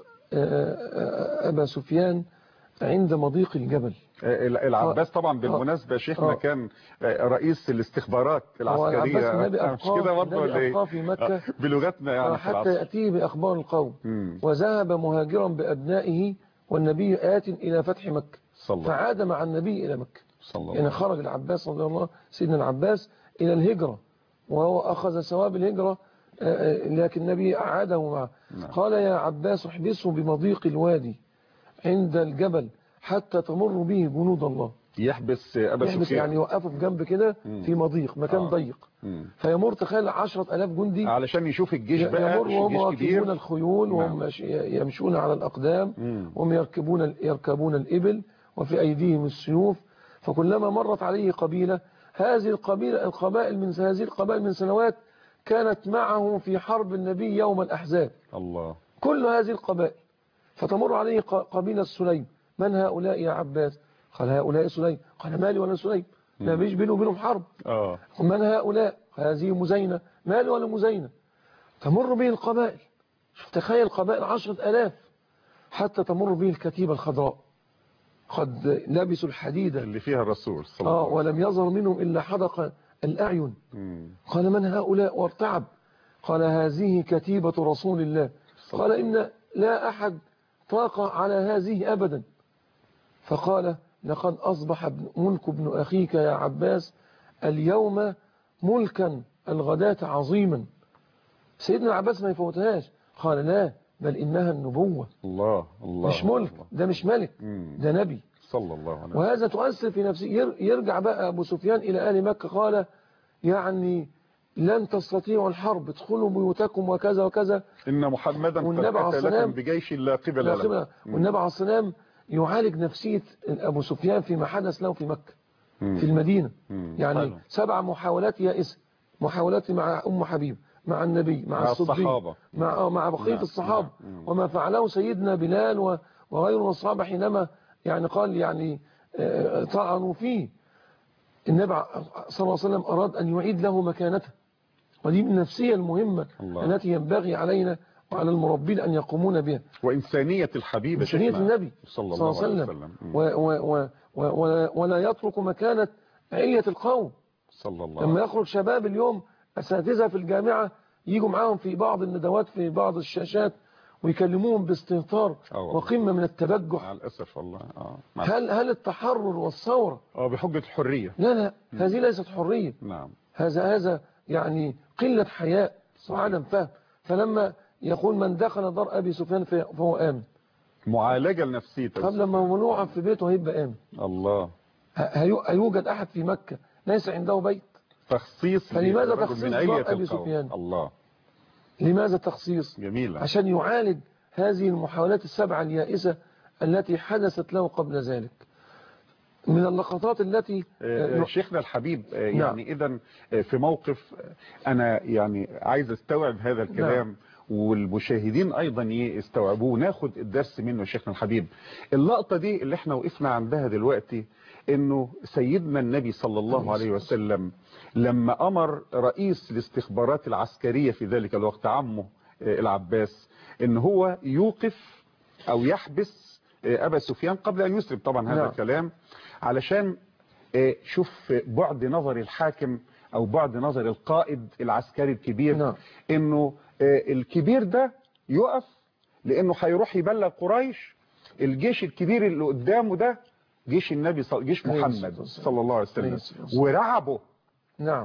ابا سفيان عند مضيق الجبل. العباس طبعا بالمناسبة شيخنا كان رئيس الاستخبارات العسكرية، مش كده برضه ولا ايه؟ في مكة بلغتنا يعني حتى يأتيه بأخبار القوم. مم. وذهب مهاجرا بأبنائه والنبي آت إلى فتح مكة، فعاد مع النبي إلى مكة. يعني خرج العباس رضي الله سيدنا العباس إلى الهجرة، وهو أخذ ثواب الهجرة، لكن النبي أعاده معه. نعم. قال يا عباس احبسه بمضيق الوادي عند الجبل حتى تمر به جنود الله. يحبس أبا يحبس سفيان، يعني يوقفه في جنب كده في مضيق، مكان آه. ضيق. مم. فيمر تخيل عشرة آلاف جندي علشان يشوف الجيش بقى، يمر وهم راكبون الخيول وهم يمشون على الأقدام وهم يركبون يركبون الإبل وفي أيديهم السيوف. فكلما مرت عليه قبيلة، هذه القبيلة القبائل من هذه القبائل من سنوات كانت معه في حرب النبي يوم الأحزاب. الله. كل هذه القبائل، فتمر عليه قبيلة سليم. من هؤلاء يا عباس؟ قال هؤلاء سليم. قال مالي ولا سليم؟ لا مش بينه وبينهم حرب. اه من هؤلاء؟ هذه مزينة. مالي ولا مزينة؟ تمر به القبائل، شوف تخيل القبائل عشرة آلاف، حتى تمر به الكتيبة الخضراء قد لبسوا الحديدة اللي فيها الرسول صلى الله عليه وسلم، ولم يظهر منهم إلا حدق الأعين. مم. قال من هؤلاء؟ وارتعب. قال هذه كتيبة رسول الله. قال إن لا أحد طاق على هذه أبدا. فقال لقد أصبح ملك ابن أخيك يا عباس اليوم ملكا الغداة عظيما. سيدنا العباس ما يفوتهاش. قال لا، بل إنها النبوة. الله الله مش ملك، ده مش ملك، ده نبي صلى الله عليه وسلم. وهذا تؤثر في نفسه. يرجع بقى أبو سفيان إلى أهل مكة، قال يعني لن تستطيعوا الحرب، ادخلوا بيوتكم وكذا وكذا، إن محمدا قد أتى لكم بجيش لا قبل له. والنبي عليه السلام يعالج نفسية أبو سفيان فيما حدث له في مكة. مم. في المدينة. مم. يعني حلو. سبع محاولات يائسة، محاولات مع أم حبيب، مع النبي، مع, مع الصديق، مع مع بقية نعم. الصحابة. نعم. وما فعله سيدنا بلال وغيره من الصحابة حينما يعني قال يعني طعنوا فيه. النبي صلى الله عليه وسلم أراد أن يعيد له مكانته، ودي من النفسية المهمة الله. التي ينبغي علينا وعلى المربين أن يقومون بها. وإنسانية الحبيب إنسانية النبي صلى الله عليه وسلم، و و و و ولا يترك مكانة علية القوم صلى الله. لما يخرج شباب اليوم أساتذة في الجامعة يجوا معاهم في بعض الندوات في بعض الشاشات ويكلموهم باستهتار وقمة من التبجح. مع الأسف والله. آه. هل هل التحرر والثورة اه بحجة الحرية؟ لا لا، هذه ليست حرية. نعم. هذا هذا يعني قلة حياء وعدم فهم. فلما يقول من دخل دار أبي سفيان فهو آمن، معالجة لنفسيته. طب لما ممنوع في بيته هيبقى آمن؟ الله. هيوجد أحد في مكة ليس عنده بيت؟ تخصيص. فلماذا تخصيص دار أبي سفيان؟ الله. لماذا تخصيص؟ جميلة. عشان يعالج هذه المحاولات السبعة اليائسة التي حدثت له قبل ذلك. من اللقطات التي آه شيخنا الحبيب آه يعني نعم. إذن آه في موقف أنا يعني عايز استوعب هذا الكلام نعم. والمشاهدين أيضا يستوعبوه، ناخد الدرس منه شيخنا الحبيب. اللقطة دي اللي احنا وقفنا عندها دلوقتي، انه سيدنا النبي صلى الله عليه وسلم لما أمر رئيس الاستخبارات العسكرية في ذلك الوقت عمه العباس ان هو يوقف او يحبس أبا سفيان قبل أن يسلم طبعا هذا نعم. الكلام علشان شوف بعد نظر الحاكم أو بعد نظر القائد العسكري الكبير نعم. إنه الكبير ده يقف، لأنه هيروح يبلغ قريش الجيش الكبير اللي قدامه ده جيش النبي صل... جيش محمد صلى الله عليه وسلم ورعبه. نعم.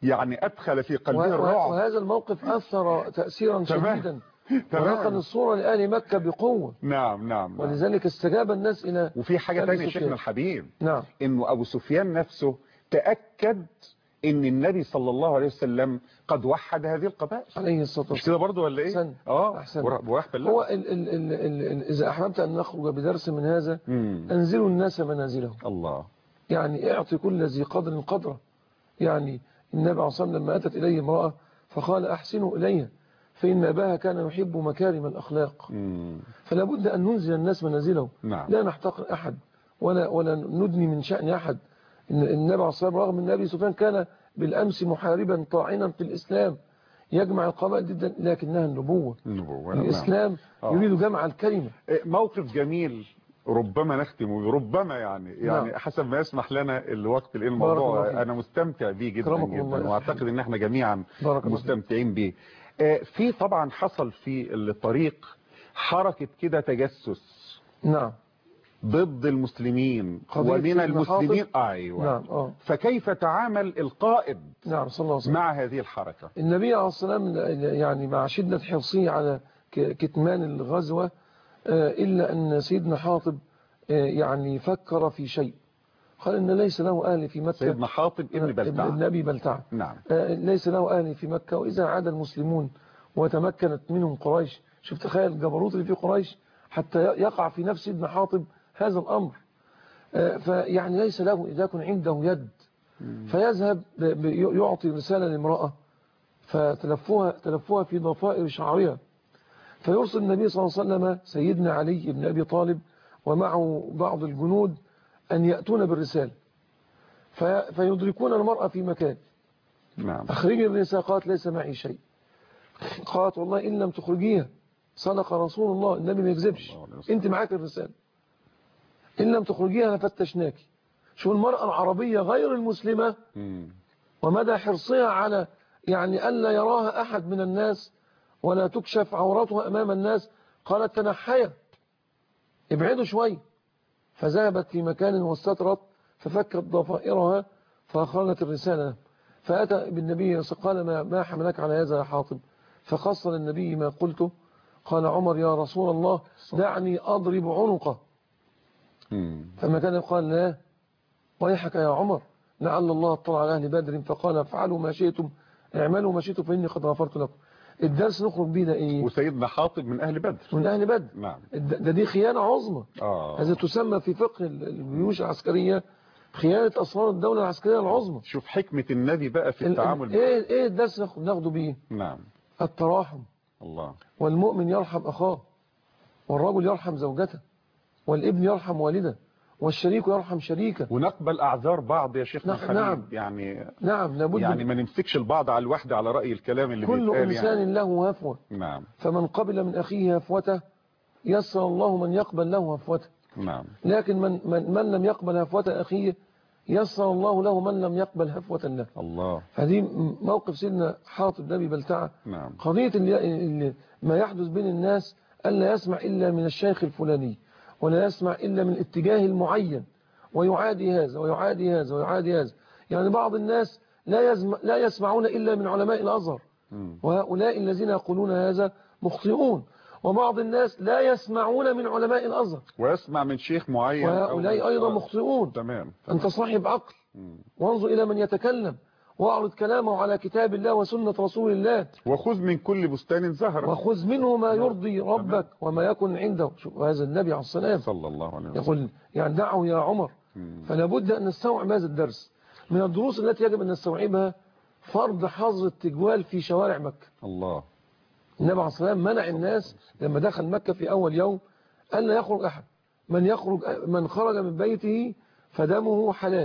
يعني أدخل في قلبه الرعب. وهذا الموقف أثر تأثيرا شديدا ونقل الصورة لأهل مكة بقوة. نعم نعم, نعم. ولذلك استجاب الناس إلى. وفي حاجة تانية شيخنا الحبيب. نعم. إنه أبو سفيان نفسه تأكد إن النبي صلى الله عليه وسلم قد وحد هذه القبائل عليه الصلاة والسلام. مش كده برضه ولا إيه؟ أحسن. آه أحسن. هو ال ال ال ال ال إذا أحببت أن نخرج بدرس من هذا مم. أنزلوا الناس منازلهم. الله. يعني اعطي كل ذي قدر قدره. يعني النبي عليه الصلاة والسلام لما أتت إليه امرأة فقال أحسنوا إليها فإن أباها كان يحب مكارم الأخلاق. مم. فلا بد أن ننزل الناس منازلهم. نعم. لا نحتقر أحد ولا ولا ندني من شأن أحد. النبي عليه الصلاة والسلام رغم أن أبي سفيان كان بالأمس محاربا طاعنا في الإسلام يجمع القبائل جدا لكنها النبوة. النبوة. الإسلام نعم. يريد جمع الكلمة. موقف جميل ربما نختم ربما يعني يعني نعم. حسب ما يسمح لنا الوقت لان الموضوع انا مستمتع بيه جدا جدا واعتقد ان احنا جميعا مستمتعين بيه. في طبعا حصل في الطريق حركة كده تجسس نعم ضد المسلمين ومن المسلمين ايوه نعم. آه. فكيف تعامل القائد نعم صلى الله عليه وسلم مع هذه الحركة؟ النبي عليه الصلاة والسلام يعني مع شدة حرصه على كتمان الغزوة إلا أن سيدنا حاطب يعني فكر في شيء قال إن ليس له أهل في مكة. سيدنا حاطب ابن بلتعة ابن أبي بلتعة نعم. ليس له أهل في مكة وإذا عاد المسلمون وتمكنت منهم قريش شوف تخيل الجبروت اللي في قريش حتى يقع في نفس سيدنا حاطب هذا الأمر. فيعني ليس له إذا كن عنده يد فيذهب يعطي رسالة لامرأة فتلفوها تلفوها في ضفائر شعرها فيرسل النبي صلى الله عليه وسلم سيدنا علي بن أبي طالب ومعه بعض الجنود أن يأتون بالرسالة فيدركون المرأة في مكان. نعم. أخرجي الرسالة قالت ليس معي شيء. قالت والله إن لم تخرجيها صدق رسول الله النبي ما يكذبش أنت معاك الرسالة إن لم تخرجيها لفتشناك. شو المرأة العربية غير المسلمة ومدى حرصها على يعني ألا يراها أحد من الناس ولا تكشف عورتها أمام الناس. قالت تنحيا ابعدوا شوي فذهبت في مكان واستترت ففكت ضفائرها فأخرجت الرسالة فأتى بالنبي قال ما, ما حملك على هذا يا حاطب فقص للنبي ما قلته. قال عمر يا رسول الله دعني أضرب عنقه فما كان قال لا ويحك يا عمر لعل الله اطلع على أهل بدر فقال افعلوا ما شئتم اعملوا ما شئتم فإني قد غفرت لكم. الدرس نخرج بيه ده ايه؟ وسيدنا حاطب من أهل بدر من أهل بدر. نعم. ده دي خيانة عظمى. آه. هذا تسمى في فقه الجيوش العسكرية خيانة أسرار الدولة العسكرية العظمى. شوف حكمة النبي بقى في التعامل معه. ايه ايه الدرس ناخده بيه؟ نعم. التراحم. الله. والمؤمن يرحم أخاه والرجل يرحم زوجته والابن يرحم والده والشريك يرحم شريكه ونقبل أعذار بعض يا شيخنا الحبيب. نعم. يعني نعم لابد يعني ما نمسكش البعض على الوحدة على رأي الكلام اللي كل بيتقال إنسان يعني. له هفوة. نعم. فمن قبل من أخيه هفوته يسر الله من يقبل له هفوته. نعم. لكن من, من, من لم يقبل هفوة أخيه يسر الله له من لم يقبل هفوة له. الله. هذه موقف سيدنا حاطب نبي بلتعة. نعم. قضية اللي اللي ما يحدث بين الناس ألا يسمع إلا من الشيخ الفلاني ولا يسمع إلا من الاتجاه المعين ويعادي هذا ويعادي هذا ويعادي هذا. يعني بعض الناس لا يسمع لا يسمعون إلا من علماء الأزهر وهؤلاء الذين يقولون هذا مخطئون. وبعض الناس لا يسمعون من علماء الأزهر ويسمع من شيخ معين وهؤلاء أيضا مخطئون. تمام. أنت صاحب عقل وانظر إلى من يتكلم واعرض كلامه على كتاب الله وسنة رسول الله وخذ من كل بستان زهرة وخذ منه ما يرضي ربك وما يكن عنده. شوف هذا النبي عليه الصلاة والسلام صلى الله عليه وسلم يقول يعني دعوا يا عمر. فلا بد أن نستوعب هذا الدرس. من الدروس التي يجب أن نستوعبها فرض حظر التجوال في شوارع مكة. الله. النبي عليه الصلاة والسلام منع الناس لما دخل مكة في أول يوم أن لا يخرج أحد. من يخرج من خرج من بيته فدمه حلال.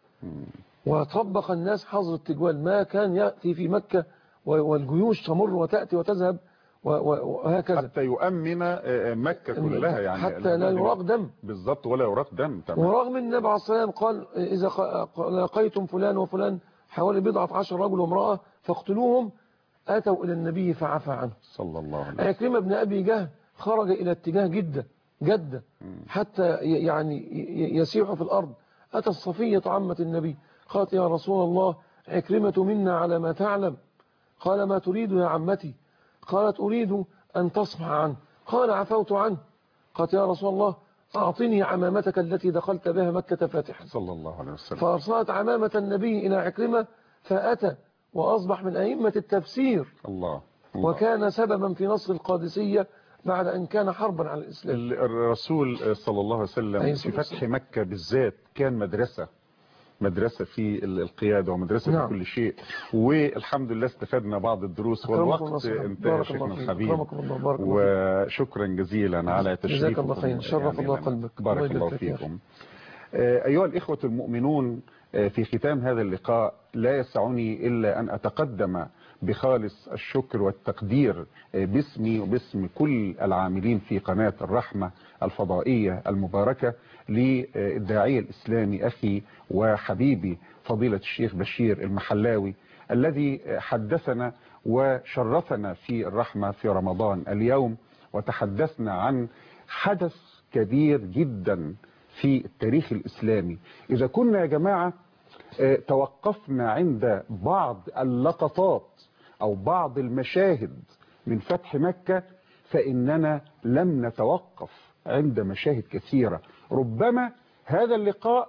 وطبق الناس حظر التجوال ما كان يأتي في مكة والجيوش تمر وتأتي وتذهب وهكذا حتى يؤمن مكة كلها يعني حتى لا يراق دم. بالضبط ولا يراق دم. تمام. ورغم النبي عليه الصلاة والسلام قال إذا لقيتم فلان وفلان حوالي بضعة عشر رجل وامرأة فاقتلوهم أتوا إلى النبي فعفى عنه صلى الله عليه وسلم. عكرمة بن أبي جهل خرج إلى اتجاه جدة جدة حتى يعني يسيح في الأرض. أتى الصفية عمة النبي قالت يا رسول الله عكرمة منا على ما تعلم. قال ما تريد يا عمتي؟ قالت أريد أن تصفح عنه. قال عفوت عنه. قالت يا رسول الله أعطني عمامتك التي دخلت بها مكة فاتحا صلى الله عليه وسلم. فأرسلت عمامة النبي إلى عكرمة فأتى وأصبح من أئمة التفسير. الله. الله. وكان سببا في نصر القادسية بعد أن كان حربا على الإسلام. الرسول صلى الله عليه وسلم في فتح مكة بالذات كان مدرسة مدرسة في القيادة ومدرسة نعم. في كل شيء، والحمد لله استفدنا بعض الدروس والوقت انتهى شيخنا الحبيب، وشكرا جزيلا على تشريفكم. جزاك الله خير. شرف الله قلبك. بارك الله فيكم. أيها الإخوة المؤمنون، في ختام هذا اللقاء لا يسعني إلا أن أتقدم بخالص الشكر والتقدير باسمي وباسم كل العاملين في قناة الرحمة الفضائية المباركة للداعية الإسلامي أخي وحبيبي فضيلة الشيخ بشير المحلاوي الذي حدثنا وشرفنا في الرحمة في رمضان اليوم، وتحدثنا عن حدث كبير جدا في التاريخ الإسلامي. إذا كنا يا جماعة توقفنا عند بعض اللقطات أو بعض المشاهد من فتح مكة، فإننا لم نتوقف عند مشاهد كثيرة. ربما هذا اللقاء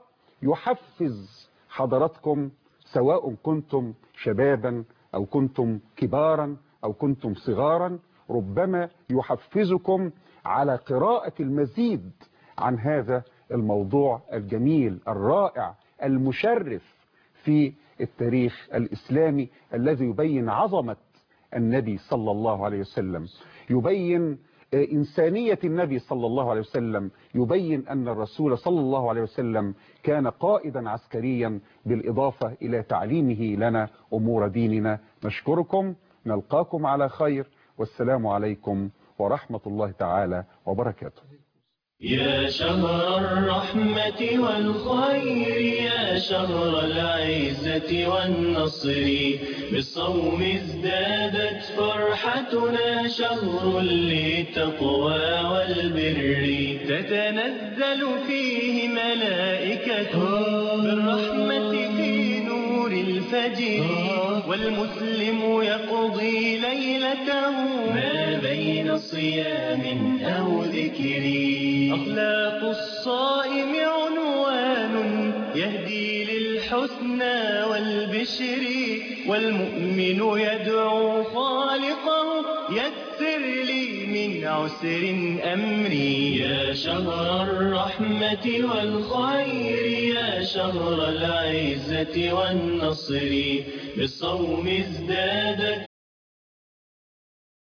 يحفز حضراتكم، سواء كنتم شبابا أو كنتم كبارا أو كنتم صغارا، ربما يحفزكم على قراءة المزيد عن هذا الموضوع الجميل الرائع المشرف في التاريخ الإسلامي، الذي يبين عظمة النبي صلى الله عليه وسلم، يبين إنسانية النبي صلى الله عليه وسلم، يبين أن الرسول صلى الله عليه وسلم كان قائدا عسكريا بالإضافة إلى تعليمه لنا أمور ديننا. نشكركم، نلقاكم على خير، والسلام عليكم ورحمة الله تعالى وبركاته. يا شهر الرحمة والخير، يا شهر العزة والنصر، بالصوم ازدادت فرحتنا، شهر للتقوى والبر، تتنزل فيه ملائكة بالرحمة في نور الفجر، والمسلم يقضي ليلته ما بين صيام أو ذكر. أخلاق الصائم عنوان يهدي للحسنى والبشر، والمؤمن يدعو خالقه يسر لي من عسر أمري. يا شهر الرحمة والخير، يا شهر العزة والنصر، بالصوم ازدادت